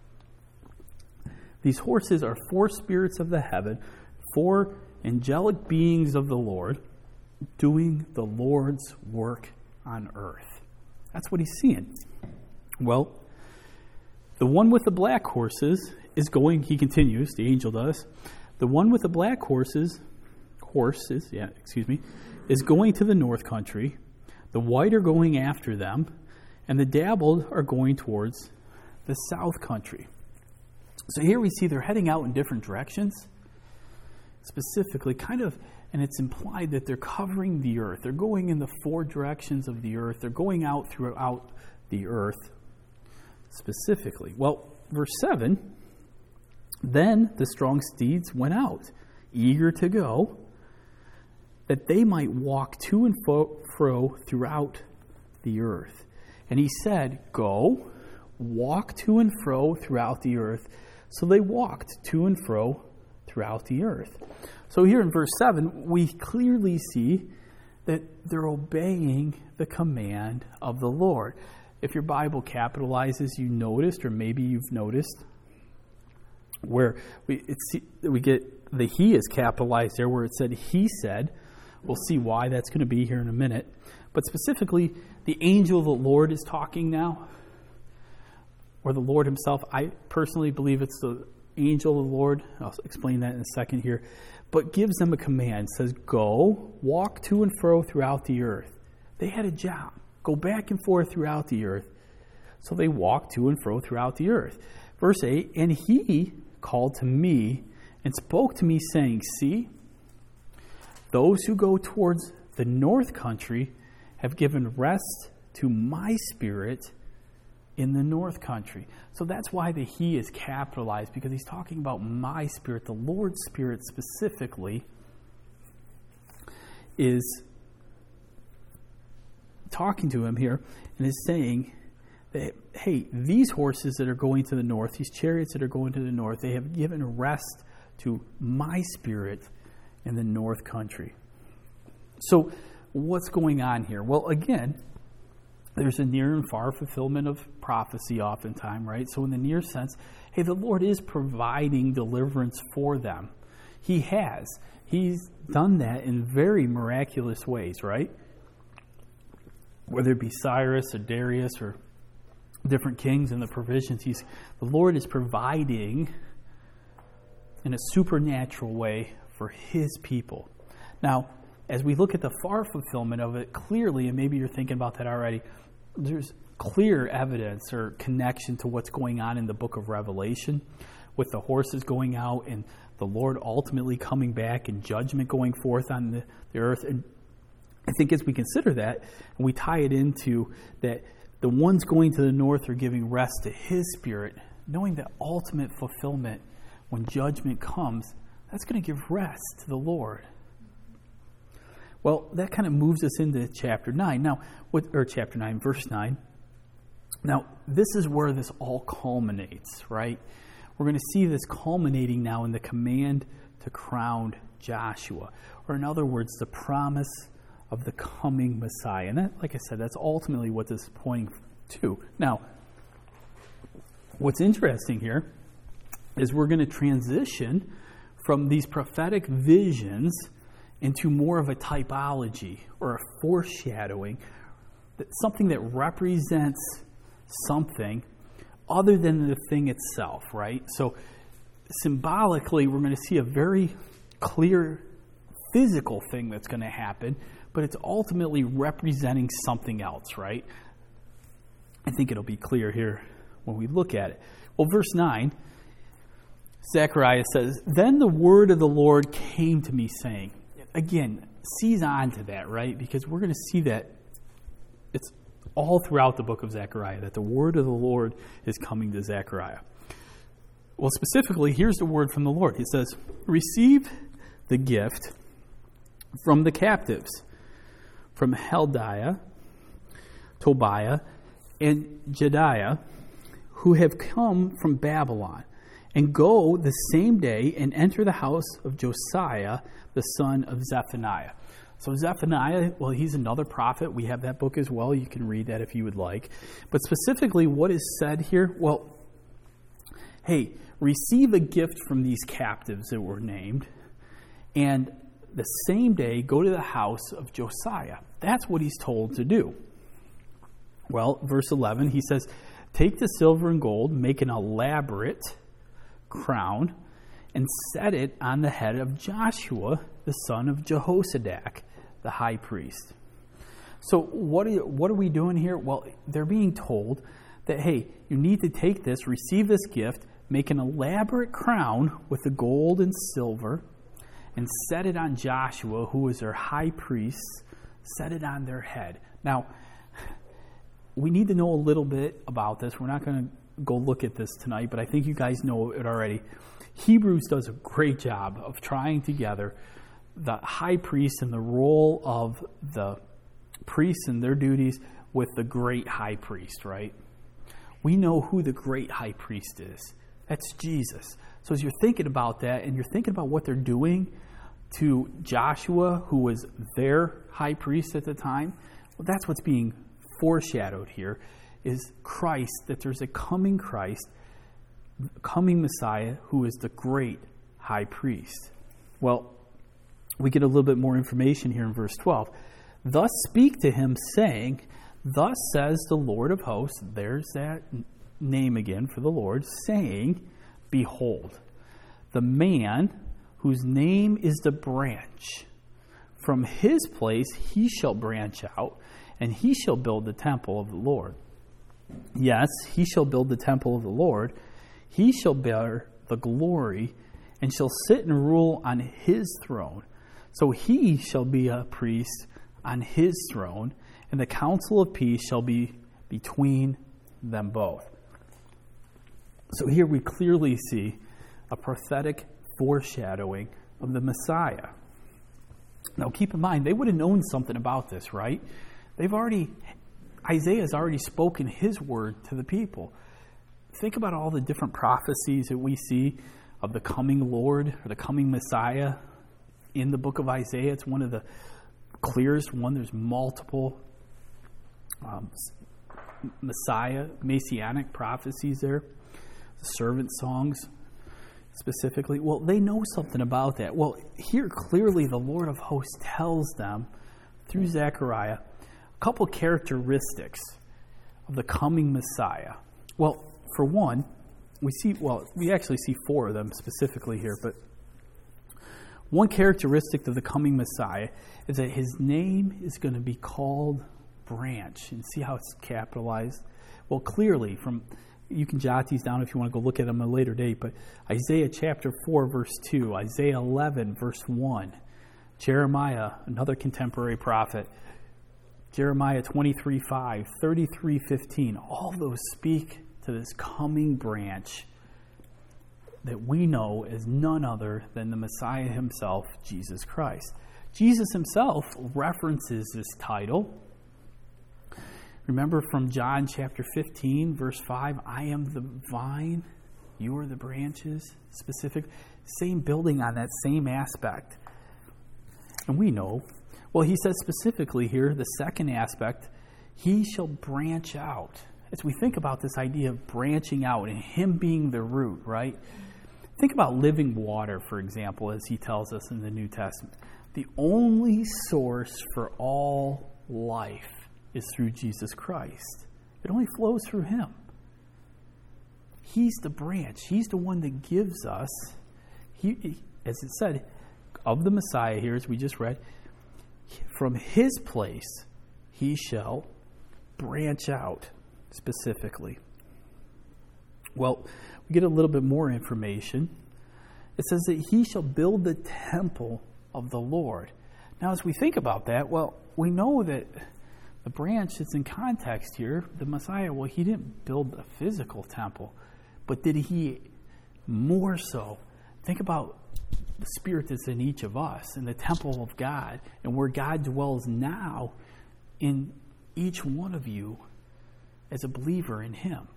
these horses are four spirits of the heaven, four angelic beings of the Lord, doing the Lord's work on earth. That's what he's seeing. Well, the one with the black horses is going, he continues, the angel does, the one with the black horses, horses, yeah, excuse me, is going to the north country. The white are going after them, and the dabbled are going towards the south country. So here we see they're heading out in different directions, specifically, kind of, and it's implied that they're covering the earth. They're going in the four directions of the earth. They're going out throughout the earth, specifically. Well, verse seven, then the strong steeds went out, eager to go, that they might walk to and fro throughout the earth. And he said, go, walk to and fro throughout the earth. So they walked to and fro throughout the earth. So here in verse seven, we clearly see that they're obeying the command of the Lord. If your Bible capitalizes, you noticed, or maybe you've noticed, where we it's, we get the he is capitalized there, where it said he said. We'll see why that's going to be here in a minute. But specifically, the angel of the Lord is talking now, or the Lord himself. I personally believe it's the angel of the Lord. I'll explain that in a second here. But gives them a command, says, go, walk to and fro throughout the earth. They had a job. Go back and forth throughout the earth. So they walked to and fro throughout the earth. Verse eight, and he called to me and spoke to me, saying, see, those who go towards the north country have given rest to my spirit in the north country. So that's why the he is capitalized, because he's talking about my spirit. The Lord's spirit specifically is talking to him here and is saying that, hey, these horses that are going to the north, these chariots that are going to the north, they have given rest to my spirit in the north country. So what's going on here? Well, again, there's a near and far fulfillment of prophecy oftentimes, right? So in the near sense, hey, the Lord is providing deliverance for them. He has. He's done that in very miraculous ways, right? Whether it be Cyrus or Darius or different kings and the provisions, he's, the Lord is providing in a supernatural way for his people. Now, as we look at the far fulfillment of it, clearly, and maybe you're thinking about that already, there's clear evidence or connection to what's going on in the book of Revelation with the horses going out and the Lord ultimately coming back and judgment going forth on the, the earth. And I think as we consider that, and we tie it into that the ones going to the north are giving rest to his spirit, knowing that ultimate fulfillment when judgment comes, that's going to give rest to the Lord. Well, that kind of moves us into chapter nine. Now, what, or chapter nine, verse nine. Now, this is where this all culminates, right? We're going to see this culminating now in the command to crown Joshua. Or in other words, the promise of the coming Messiah. And that, like I said, that's ultimately what this is pointing to. Now, what's interesting here is we're going to transition from these prophetic visions into more of a typology or a foreshadowing, that something that represents something other than the thing itself, right? So symbolically, we're going to see a very clear physical thing that's going to happen, but it's ultimately representing something else, right? I think it'll be clear here when we look at it. Well, verse nine, Zechariah says, "Then the word of the Lord came to me, saying," again, seize on to that, right? Because we're going to see that it's all throughout the book of Zechariah, that the word of the Lord is coming to Zechariah. Well, specifically, here's the word from the Lord. It says, "Receive the gift from the captives, from Heldiah, Tobiah, and Jediah, who have come from Babylon, and go the same day and enter the house of Josiah, the son of Zephaniah." So Zephaniah, well, he's another prophet. We have that book as well. You can read that if you would like. But specifically, what is said here? Well, hey, receive a gift from these captives that were named, and the same day go to the house of Josiah. That's what he's told to do. Well, verse eleven, he says, "Take the silver and gold, make an elaborate crown, and set it on the head of Joshua, the son of Jehozadak, the high priest." So what are, you, what are we doing here? Well, they're being told that, hey, you need to take this, receive this gift, make an elaborate crown with the gold and silver, and set it on Joshua, who is their high priest, set it on their head. Now, we need to know a little bit about this. We're not going to go look at this tonight, but I think you guys know it already. Hebrews does a great job of trying together the high priest and the role of the priests and their duties with the great high priest, right? We know who the great high priest is. That's Jesus. So as you're thinking about that and you're thinking about what they're doing to Joshua, who was their high priest at the time, well, that's what's being foreshadowed here, is Christ, that there's a coming Christ, coming Messiah, who is the great high priest. Well, we get a little bit more information here in verse twelve. "Thus speak to him, saying, Thus says the Lord of hosts," there's that name again for the Lord, "saying, Behold, the man whose name is the branch, from his place he shall branch out, and he shall build the temple of the Lord. Yes, he shall build the temple of the Lord. He shall bear the glory, and shall sit and rule on his throne. So he shall be a priest on his throne, and the council of peace shall be between them both." So here we clearly see a prophetic foreshadowing of the Messiah. Now keep in mind, they would have known something about this, right? They've already, Isaiah's already spoken his word to the people. Think about all the different prophecies that we see of the coming Lord or the coming Messiah in the book of Isaiah. It's one of the clearest one. There's multiple um, Messiah, Messianic prophecies there. The servant songs specifically. Well, they know something about that. Well, here clearly the Lord of hosts tells them through Zechariah a couple characteristics of the coming Messiah. Well, for one, we see, well, we actually see four of them specifically here, but one characteristic of the coming Messiah is that his name is going to be called Branch. And see how it's capitalized? Well, clearly, from you can jot these down if you want to go look at them at a later date, but Isaiah chapter four, verse two, Isaiah eleven, verse one, Jeremiah, another contemporary prophet, Jeremiah twenty-three five, thirty-three fifteen, all those speak to this coming branch that we know as none other than the Messiah himself, Jesus Christ. Jesus himself references this title. Remember from John chapter fifteen, verse five, "I am the vine, you are the branches," specific. Same building on that same aspect. And we know, well, he says specifically here, the second aspect, he shall branch out. As we think about this idea of branching out and him being the root, right? Think about living water, for example, as he tells us in the New Testament. The only source for all life is through Jesus Christ. It only flows through him. He's the branch. He's the one that gives us, he, as it said, of the Messiah here, as we just read, from his place he shall branch out specifically. Well, we get a little bit more information. It says that he shall build the temple of the Lord. Now, as we think about that, well, we know that the branch that's in context here, the Messiah, well, he didn't build a physical temple, but did he more so? Think about the Spirit that's in each of us and the temple of God and where God dwells now in each one of you as a believer in him.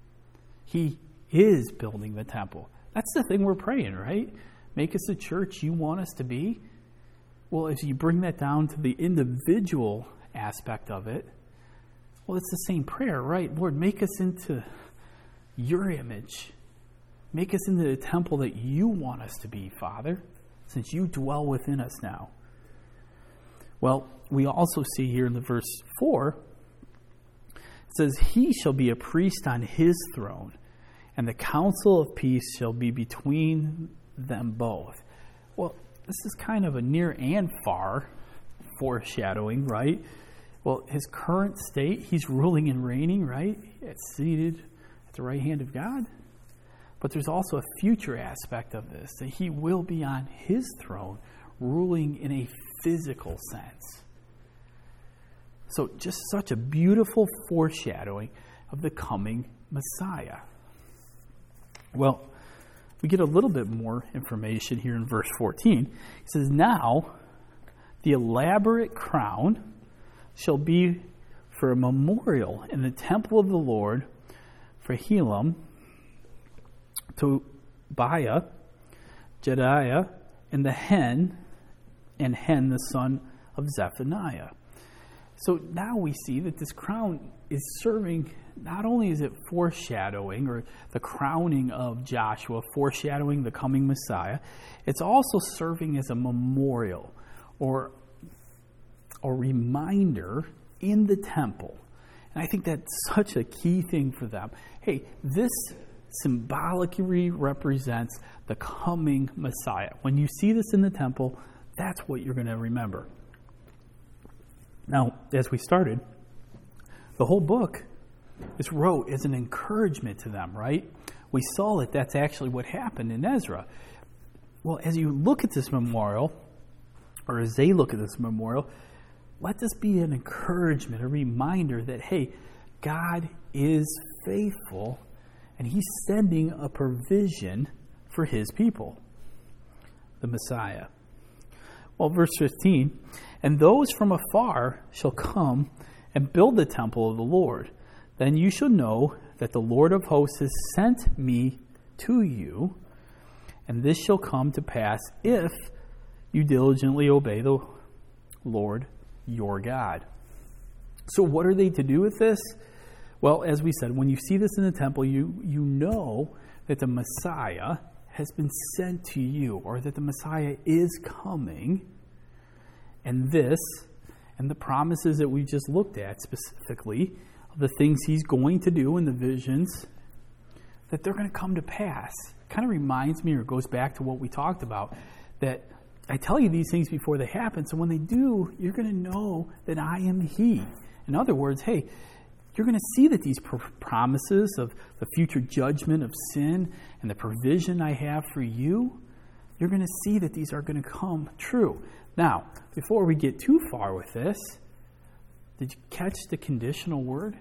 He is building the temple. That's the thing we're praying, right? Make us the church you want us to be. Well, if you bring that down to the individual aspect of it, well, it's the same prayer, right? Lord, make us into your image. Make us into the temple that you want us to be, Father, since you dwell within us now. Well, we also see here in the verse four, it says, he shall be a priest on his throne, and the council of peace shall be between them both. Well, this is kind of a near and far foreshadowing, right? Well, his current state, he's ruling and reigning, right? It's seated at the right hand of God. But there's also a future aspect of this, that he will be on his throne, ruling in a physical sense. So just such a beautiful foreshadowing of the coming Messiah. Well, we get a little bit more information here in verse fourteen. It says, now the elaborate crown shall be for a memorial in the temple of the Lord for Helam, Tobiah, Jedaiah, and the Hen, and Hen, the son of Zephaniah. So now we see that this crown is serving, not only is it foreshadowing, or the crowning of Joshua, foreshadowing the coming Messiah, it's also serving as a memorial, or a reminder in the temple. And I think that's such a key thing for them. Hey, this symbolically represents the coming Messiah. When you see this in the temple, that's what you're going to remember. Now, as we started, the whole book is wrote as an encouragement to them, right? We saw that that's actually what happened in Ezra. Well, as you look at this memorial, or as they look at this memorial, let this be an encouragement, a reminder that, hey, God is faithful and he's sending a provision for his people, the Messiah. Well, verse fifteen, and those from afar shall come and build the temple of the Lord. Then you shall know that the Lord of hosts has sent me to you, and this shall come to pass if you diligently obey the Lord your God. So what are they to do with this? Well, as we said, when you see this in the temple, you, you know that the Messiah has been sent to you, or that the Messiah is coming. And this, and the promises that we just looked at specifically, the things he's going to do in the visions, that they're going to come to pass. It kind of reminds me, or goes back to what we talked about, that I tell you these things before they happen, so when they do, you're going to know that I am he. In other words, hey, you're going to see that these pr- promises of the future judgment of sin and the provision I have for you, you're going to see that these are going to come true. Now, before we get too far with this, did you catch the conditional word?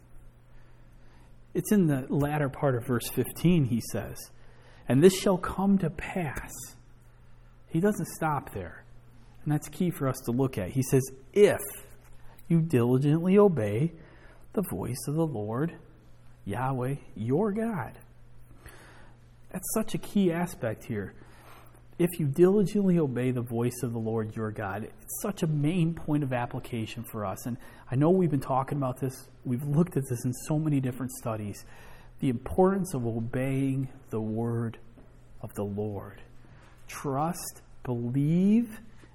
It's in the latter part of verse fifteen, he says, and this shall come to pass. He doesn't stop there. And that's key for us to look at. He says, if you diligently obey the voice of the Lord, Yahweh, your God. That's such a key aspect here. If you diligently obey the voice of the Lord your God, it's such a main point of application for us. And I know we've been talking about this. We've looked at this in so many different studies. The importance of obeying the word of the Lord. Trust, believe,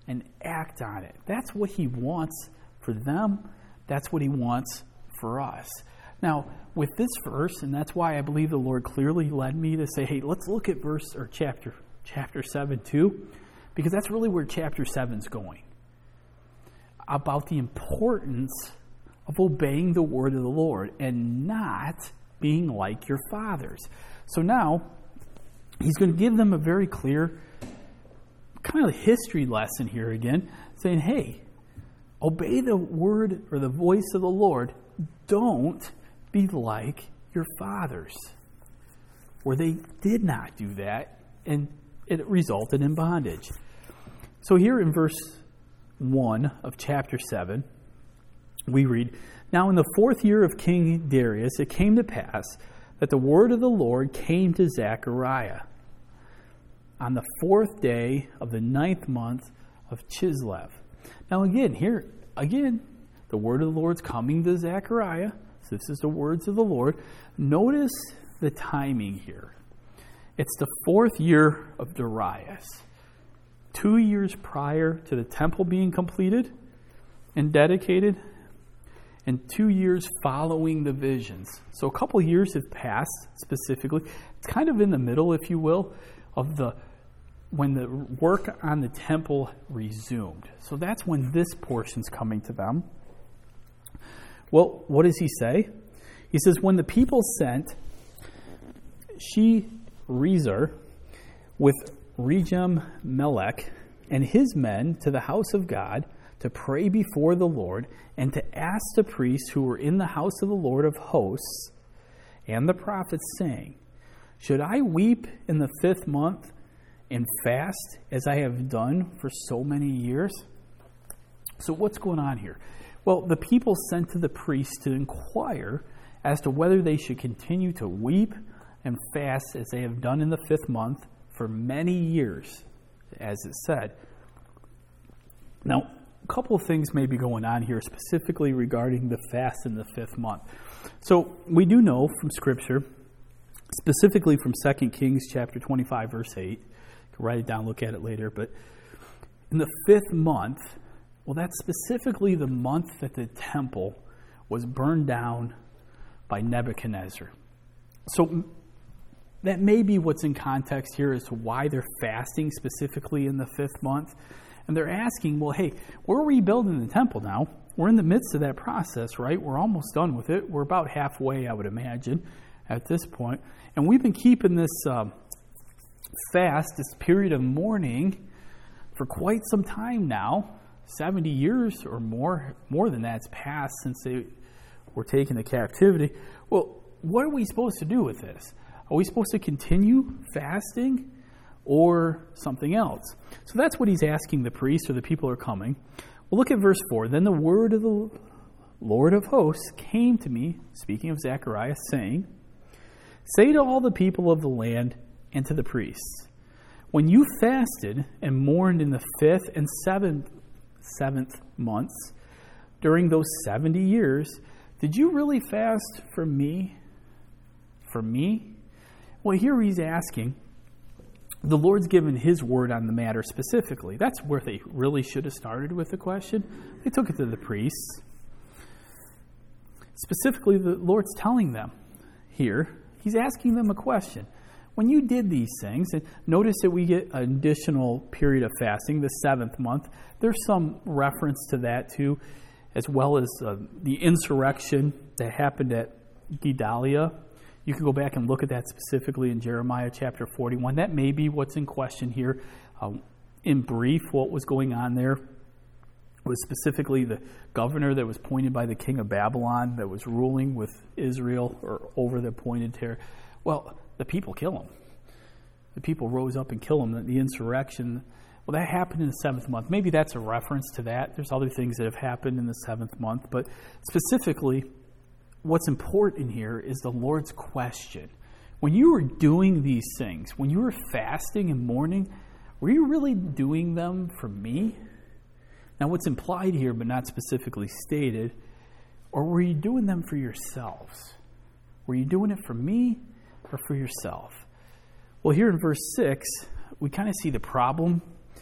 and act on it. That's what he wants for them. That's what he wants for us. Now, with this verse, and that's why I believe the Lord clearly led me to say, hey, let's look at verse or chapter chapter seven too, because that's really where chapter seven's going. About the importance of obeying the word of the Lord and not being like your fathers. So now, he's going to give them a very clear kind of history lesson here again, saying, hey, obey the word or the voice of the Lord. Don't be like your fathers, where they did not do that, and it resulted in bondage. So here in verse one of chapter seven, we read, Now in the fourth year of King Darius, it came to pass that the word of the Lord came to Zechariah on the fourth day of the ninth month of Chislev. Now again, here, again, the word of the Lord's coming to Zechariah. So this is the words of the Lord. Notice the timing here. It's the fourth year of Darius. Two years prior to the temple being completed and dedicated, and two years following the visions. So a couple years have passed specifically. It's kind of in the middle, if you will, of the when the work on the temple resumed. So that's when this portion's coming to them. Well, what does he say? He says, when the people sent She-Rezer with Regem Melech and his men to the house of God to pray before the Lord and to ask the priests who were in the house of the Lord of hosts and the prophets, saying, should I weep in the fifth month and fast as I have done for so many years? So what's going on here? Well, the people sent to the priests to inquire as to whether they should continue to weep and fast as they have done in the fifth month for many years, as it said. Now, a couple of things may be going on here, specifically regarding the fast in the fifth month. So we do know from Scripture, specifically from Second Kings chapter twenty-five, verse eight. You can write it down, look at it later. But in the fifth month, well, that's specifically the month that the temple was burned down by Nebuchadnezzar. So that may be what's in context here as to why they're fasting specifically in the fifth month. And they're asking, well, hey, we're rebuilding the temple now. We're in the midst of that process, right? We're almost done with it. We're about halfway, I would imagine, at this point. And we've been keeping this um, fast, this period of mourning, for quite some time now. seventy years or more, more than that's passed since they were taken to captivity. Well, what are we supposed to do with this? Are we supposed to continue fasting or something else? So that's what he's asking the priests or the people who are coming. Well, look at verse four. Then the word of the Lord of hosts came to me, speaking of Zechariah, saying, say to all the people of the land and to the priests, when you fasted and mourned in the fifth and seventh seventh months during those seventy years, did you really fast for me? For me? Well, here he's asking, the Lord's given his word on the matter specifically. That's where they really should have started with the question. They took it to the priests. Specifically, the Lord's telling them here, he's asking them a question. When you did these things, and notice that we get an additional period of fasting, the seventh month. There's some reference to that too, as well as uh, the insurrection that happened at Gedaliah. You can go back and look at that specifically in Jeremiah chapter forty-one. That may be what's in question here. Um, in brief, what was going on there was specifically the governor that was appointed by the king of Babylon that was ruling with Israel or over the appointed territory. Well, the people kill him. The people rose up and kill him. The insurrection, well, that happened in the seventh month. Maybe that's a reference to that. There's other things that have happened in the seventh month. But specifically, what's important here is the Lord's question. When you were doing these things, when you were fasting and mourning, were you really doing them for me? Now, what's implied here, but not specifically stated, or were you doing them for yourselves? Were you doing it for me or for yourself? Well, here in verse six, we kind of see the problem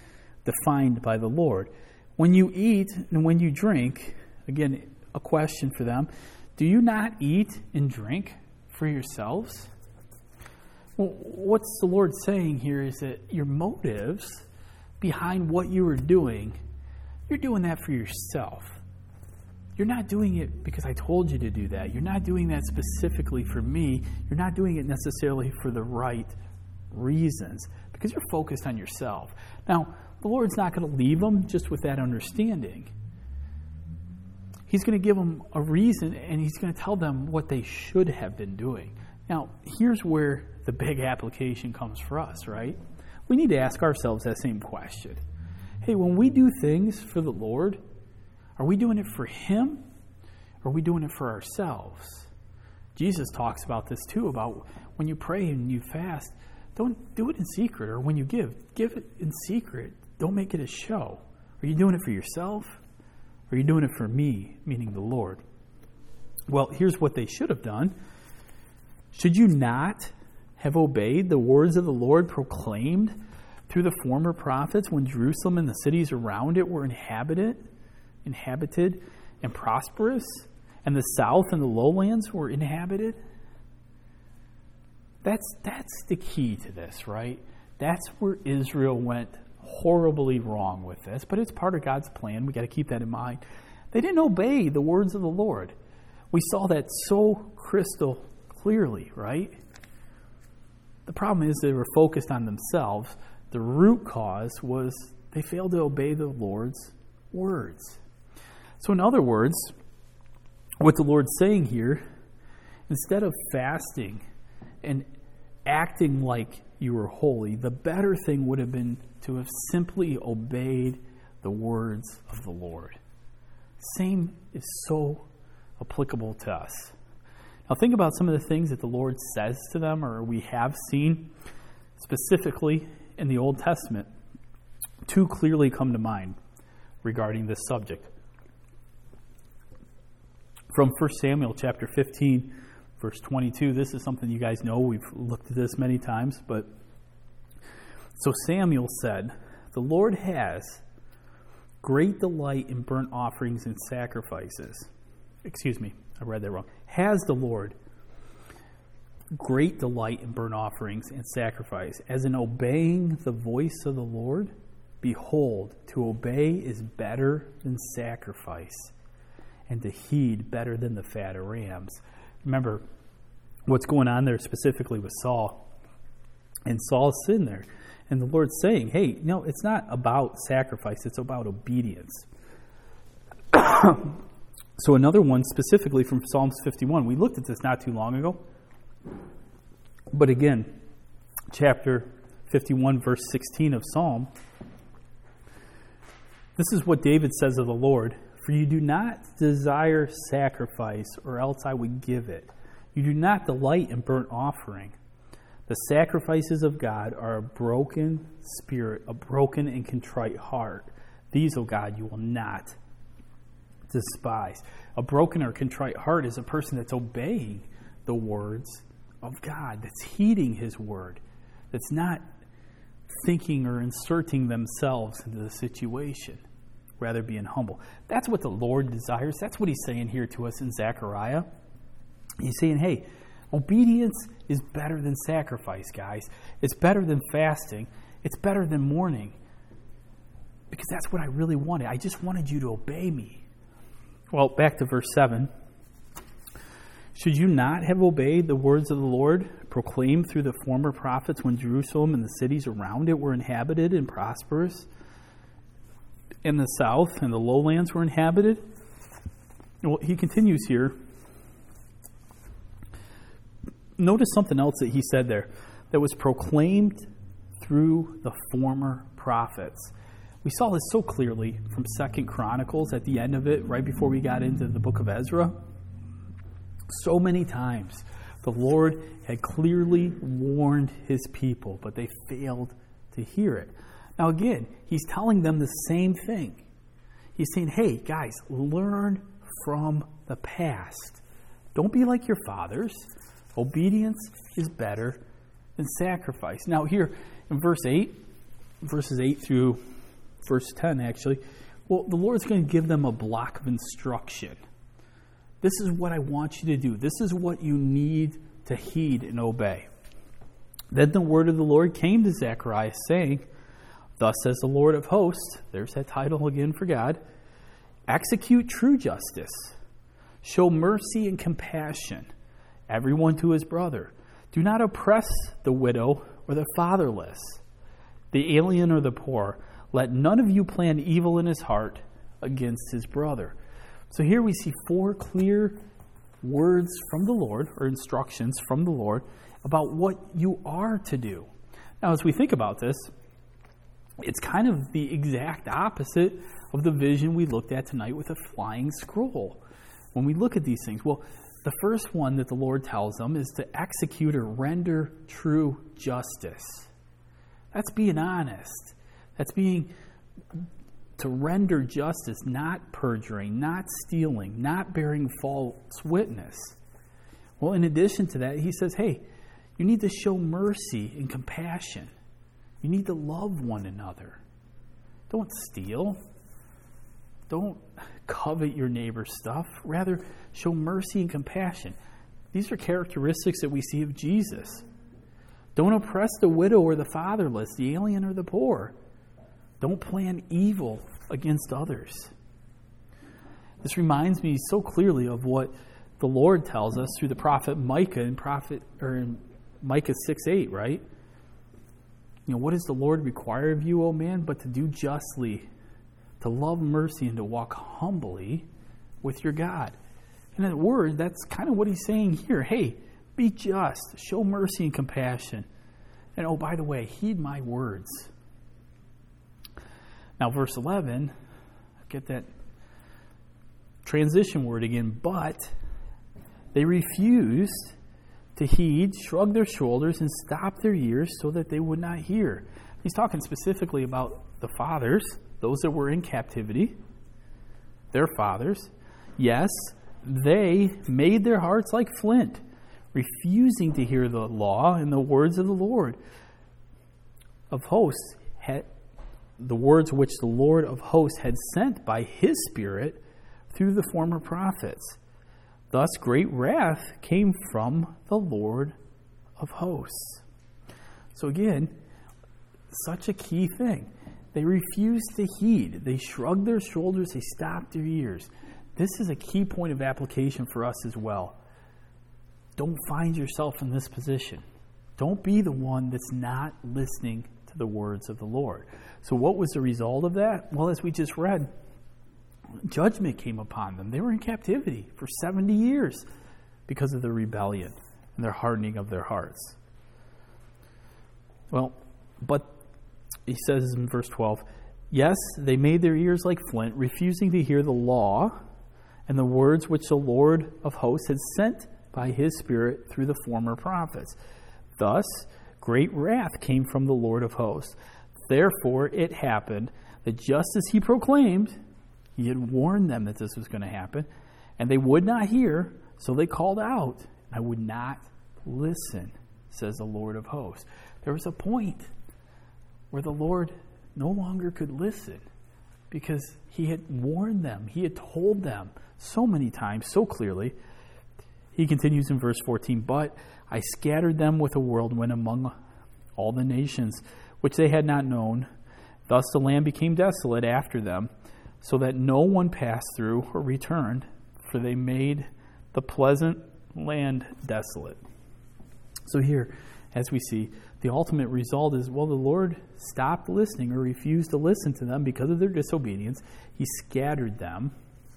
defined by the Lord. When you eat and when you drink, again, a question for them, do you not eat and drink for yourselves? Well, what's the Lord saying here is that your motives behind what you are doing, you're doing that for yourself. You're not doing it because I told you to do that. You're not doing that specifically for me. You're not doing it necessarily for the right reasons because you're focused on yourself. Now, the Lord's not going to leave them just with that understanding. He's going to give them a reason, and he's going to tell them what they should have been doing. Now, here's where the big application comes for us, right? We need to ask ourselves that same question. Hey, when we do things for the Lord, are we doing it for him, or are we doing it for ourselves? Jesus talks about this too, about when you pray and you fast, don't do it in secret, or when you give, give it in secret. Don't make it a show. Are you doing it for yourself? Or are you doing it for me, meaning the Lord? Well, here's what they should have done. Should you not have obeyed the words of the Lord proclaimed through the former prophets when Jerusalem and the cities around it were inhabited, inhabited and prosperous, and the south and the lowlands were inhabited? That's that's the key to this, right? That's where Israel went horribly wrong with this, but it's part of God's plan. We got to keep that in mind. They didn't obey the words of the Lord. We saw that so crystal clearly, right? The problem is they were focused on themselves. The root cause was they failed to obey the Lord's words. So in other words, what the Lord's saying here, instead of fasting and acting like you were holy, the better thing would have been to have simply obeyed the words of the Lord. Same is so applicable to us. Now think about some of the things that the Lord says to them, or we have seen specifically in the Old Testament. Two clearly come to mind regarding this subject. From First Samuel chapter fifteen, verse twenty-two, this is something you guys know. We've looked at this many times, but so Samuel said, "The Lord has great delight in burnt offerings and sacrifices." Excuse me, I read that wrong. Has the Lord great delight in burnt offerings and sacrifice, as in obeying the voice of the Lord? Behold, to obey is better than sacrifice, and to heed better than the fat of rams. Remember what's going on there specifically with Saul. And Saul's sitting there. And the Lord's saying, hey, no, it's not about sacrifice. It's about obedience. So another one specifically from Psalms fifty-one. We looked at this not too long ago. But again, chapter fifty-one, verse sixteen of Psalm. This is what David says of the Lord. For you do not desire sacrifice, or else I would give it. You do not delight in burnt offering. The sacrifices of God are a broken spirit, a broken and contrite heart. These, O God, you will not despise. A broken or contrite heart is a person that's obeying the words of God, that's heeding his word, that's not thinking or inserting themselves into the situation, rather being humble. That's what the Lord desires. That's what he's saying here to us in Zechariah. He's saying, hey, obedience is better than sacrifice, guys. It's better than fasting. It's better than mourning. Because that's what I really wanted. I just wanted you to obey me. Well, back to verse seven. Should you not have obeyed the words of the Lord, proclaimed through the former prophets when Jerusalem and the cities around it were inhabited and prosperous, and the south and the lowlands were inhabited? Well, he continues here. Notice something else that he said there, that was proclaimed through the former prophets. We saw this so clearly from Second Chronicles at the end of it, right before we got into the book of Ezra. So many times the Lord had clearly warned his people, but they failed to hear it. Now again, he's telling them the same thing. He's saying, hey, guys, learn from the past. Don't be like your fathers. Obedience is better than sacrifice. Now here in verse eight, verses eight through verse ten actually. Well, the Lord's going to give them a block of instruction. This is what I want you to do. This is what you need to heed and obey. Then the word of the Lord came to Zechariah, saying, Thus says the Lord of hosts, there's that title again for God, execute true justice, show mercy and compassion, everyone to his brother. Do not oppress the widow or the fatherless, the alien or the poor. Let none of you plan evil in his heart against his brother. So here we see four clear words from the Lord, or instructions from the Lord, about what you are to do. Now, as we think about this, it's kind of the exact opposite of the vision we looked at tonight with a flying scroll. When we look at these things, well, the first one that the Lord tells them is to execute or render true justice. That's being honest. That's being to render justice, not perjuring, not stealing, not bearing false witness. Well, in addition to that, he says, hey, you need to show mercy and compassion. You need to love one another. Don't steal. Don't covet your neighbor's stuff. Rather, show mercy and compassion. These are characteristics that we see of Jesus. Don't oppress the widow or the fatherless, the alien or the poor. Don't plan evil against others. This reminds me so clearly of what the Lord tells us through the prophet Micah in prophet or in Micah six eight, right? You know, what does the Lord require of you, O man, but to do justly, to love mercy, and to walk humbly with your God. In other words, that's kind of what he's saying here. Hey, be just, show mercy and compassion. And oh, by the way, heed my words. Now, verse eleven, get that transition word again, but they refused to heed, shrugged their shoulders, and stopped their ears so that they would not hear. He's talking specifically about the fathers, those that were in captivity, their fathers. Yes, they made their hearts like flint, refusing to hear the law and the words of the Lord of hosts, had, the words which the Lord of hosts had sent by his Spirit through the former prophets. Thus great wrath came from the Lord of hosts. So again, such a key thing. They refused to heed. They shrugged their shoulders. They stopped their ears. This is a key point of application for us as well. Don't find yourself in this position. Don't be the one that's not listening to the words of the Lord. So what was the result of that? Well, as we just read, judgment came upon them. They were in captivity for seventy years because of their rebellion and their hardening of their hearts. Well, but he says in verse twelve, yes, they made their ears like flint, refusing to hear the law and the words which the Lord of hosts had sent by his Spirit through the former prophets. Thus, great wrath came from the Lord of hosts. Therefore, it happened that just as he proclaimed, he had warned them that this was going to happen, and they would not hear, so they called out, I would not listen, says the Lord of hosts. There was a point where the Lord no longer could listen because he had warned them. He had told them so many times, so clearly. He continues in verse fourteen, but I scattered them with a whirlwind among all the nations, which they had not known. Thus the land became desolate after them, so that no one passed through or returned, for they made the pleasant land desolate. So here, as we see, the ultimate result is, well, the Lord stopped listening or refused to listen to them because of their disobedience. He scattered them.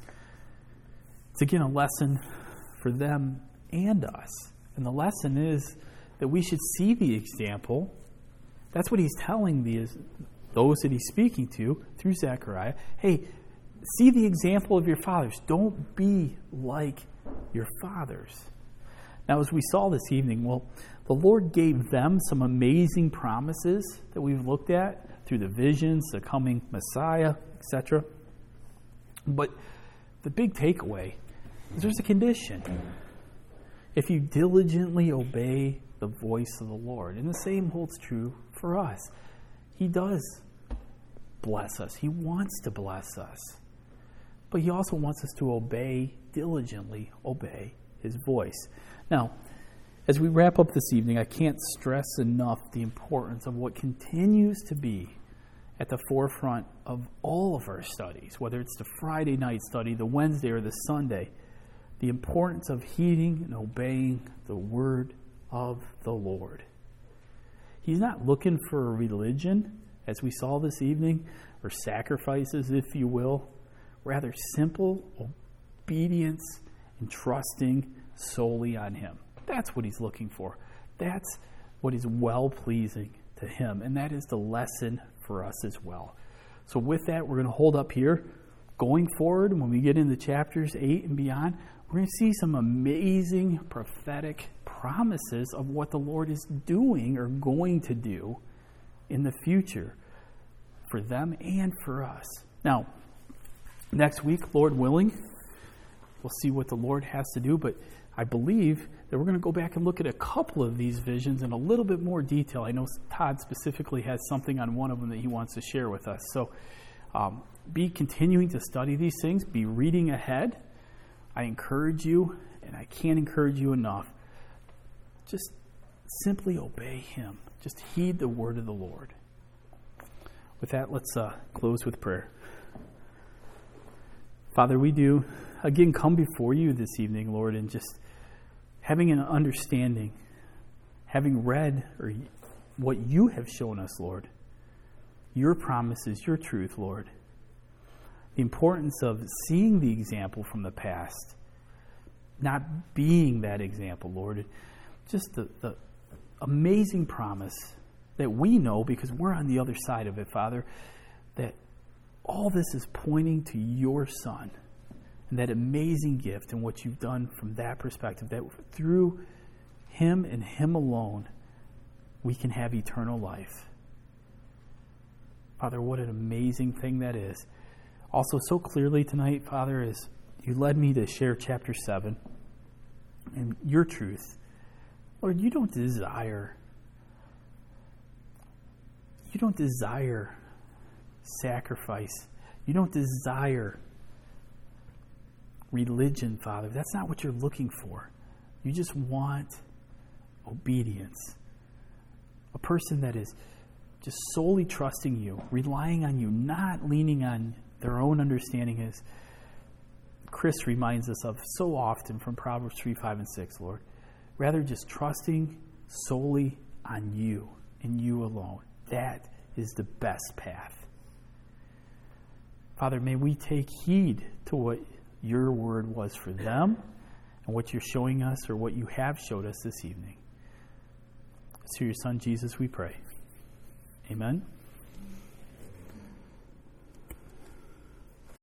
It's again a lesson for them and us. And the lesson is that we should see the example. That's what he's telling the, those that he's speaking to through Zechariah. Hey, see the example of your fathers. Don't be like your fathers. Now, as we saw this evening, well, the Lord gave them some amazing promises that we've looked at through the visions, the coming Messiah, et cetera. But the big takeaway is there's a condition. If you diligently obey the voice of the Lord, and the same holds true for us. He does bless us. He wants to bless us. But he also wants us to obey, diligently obey his voice. Now, as we wrap up this evening, I can't stress enough the importance of what continues to be at the forefront of all of our studies, whether it's the Friday night study, the Wednesday, or the Sunday, the importance of heeding and obeying the word of the Lord. He's not looking for a religion, as we saw this evening, or sacrifices, if you will. Rather, simple obedience and trusting solely on him. That's what he's looking for. That's what is well-pleasing to him. And that is the lesson for us as well. So with that, we're going to hold up here. Going forward, when we get into chapters eight and beyond, we're going to see some amazing prophetic promises of what the Lord is doing or going to do in the future for them and for us. Now, next week, Lord willing, we'll see what the Lord has to do, but I believe that we're going to go back and look at a couple of these visions in a little bit more detail. I know Todd specifically has something on one of them that he wants to share with us. So um, be continuing to study these things. Be reading ahead. I encourage you, and I can't encourage you enough, just simply obey him. Just heed the word of the Lord. With that, let's uh, close with prayer. Father, we do, again, come before you this evening, Lord, and just having an understanding, having read or what you have shown us, Lord, your promises, your truth, Lord, the importance of seeing the example from the past, not being that example, Lord, just the, the amazing promise that we know because we're on the other side of it, Father, that all this is pointing to your Son and that amazing gift and what you've done from that perspective, that through him and him alone, we can have eternal life. Father, what an amazing thing that is. Also, so clearly tonight, Father, as you led me to share chapter seven and your truth, Lord, you don't desire, you don't desire sacrifice. You don't desire religion, Father. That's not what you're looking for. You just want obedience. A person that is just solely trusting you, relying on you, not leaning on their own understanding, as Chris reminds us of so often from Proverbs three, five, and six, Lord. Rather just trusting solely on you and you alone. That is the best path. Father, may we take heed to what your word was for them and what you're showing us or what you have showed us this evening. It's through your Son, Jesus, we pray. Amen.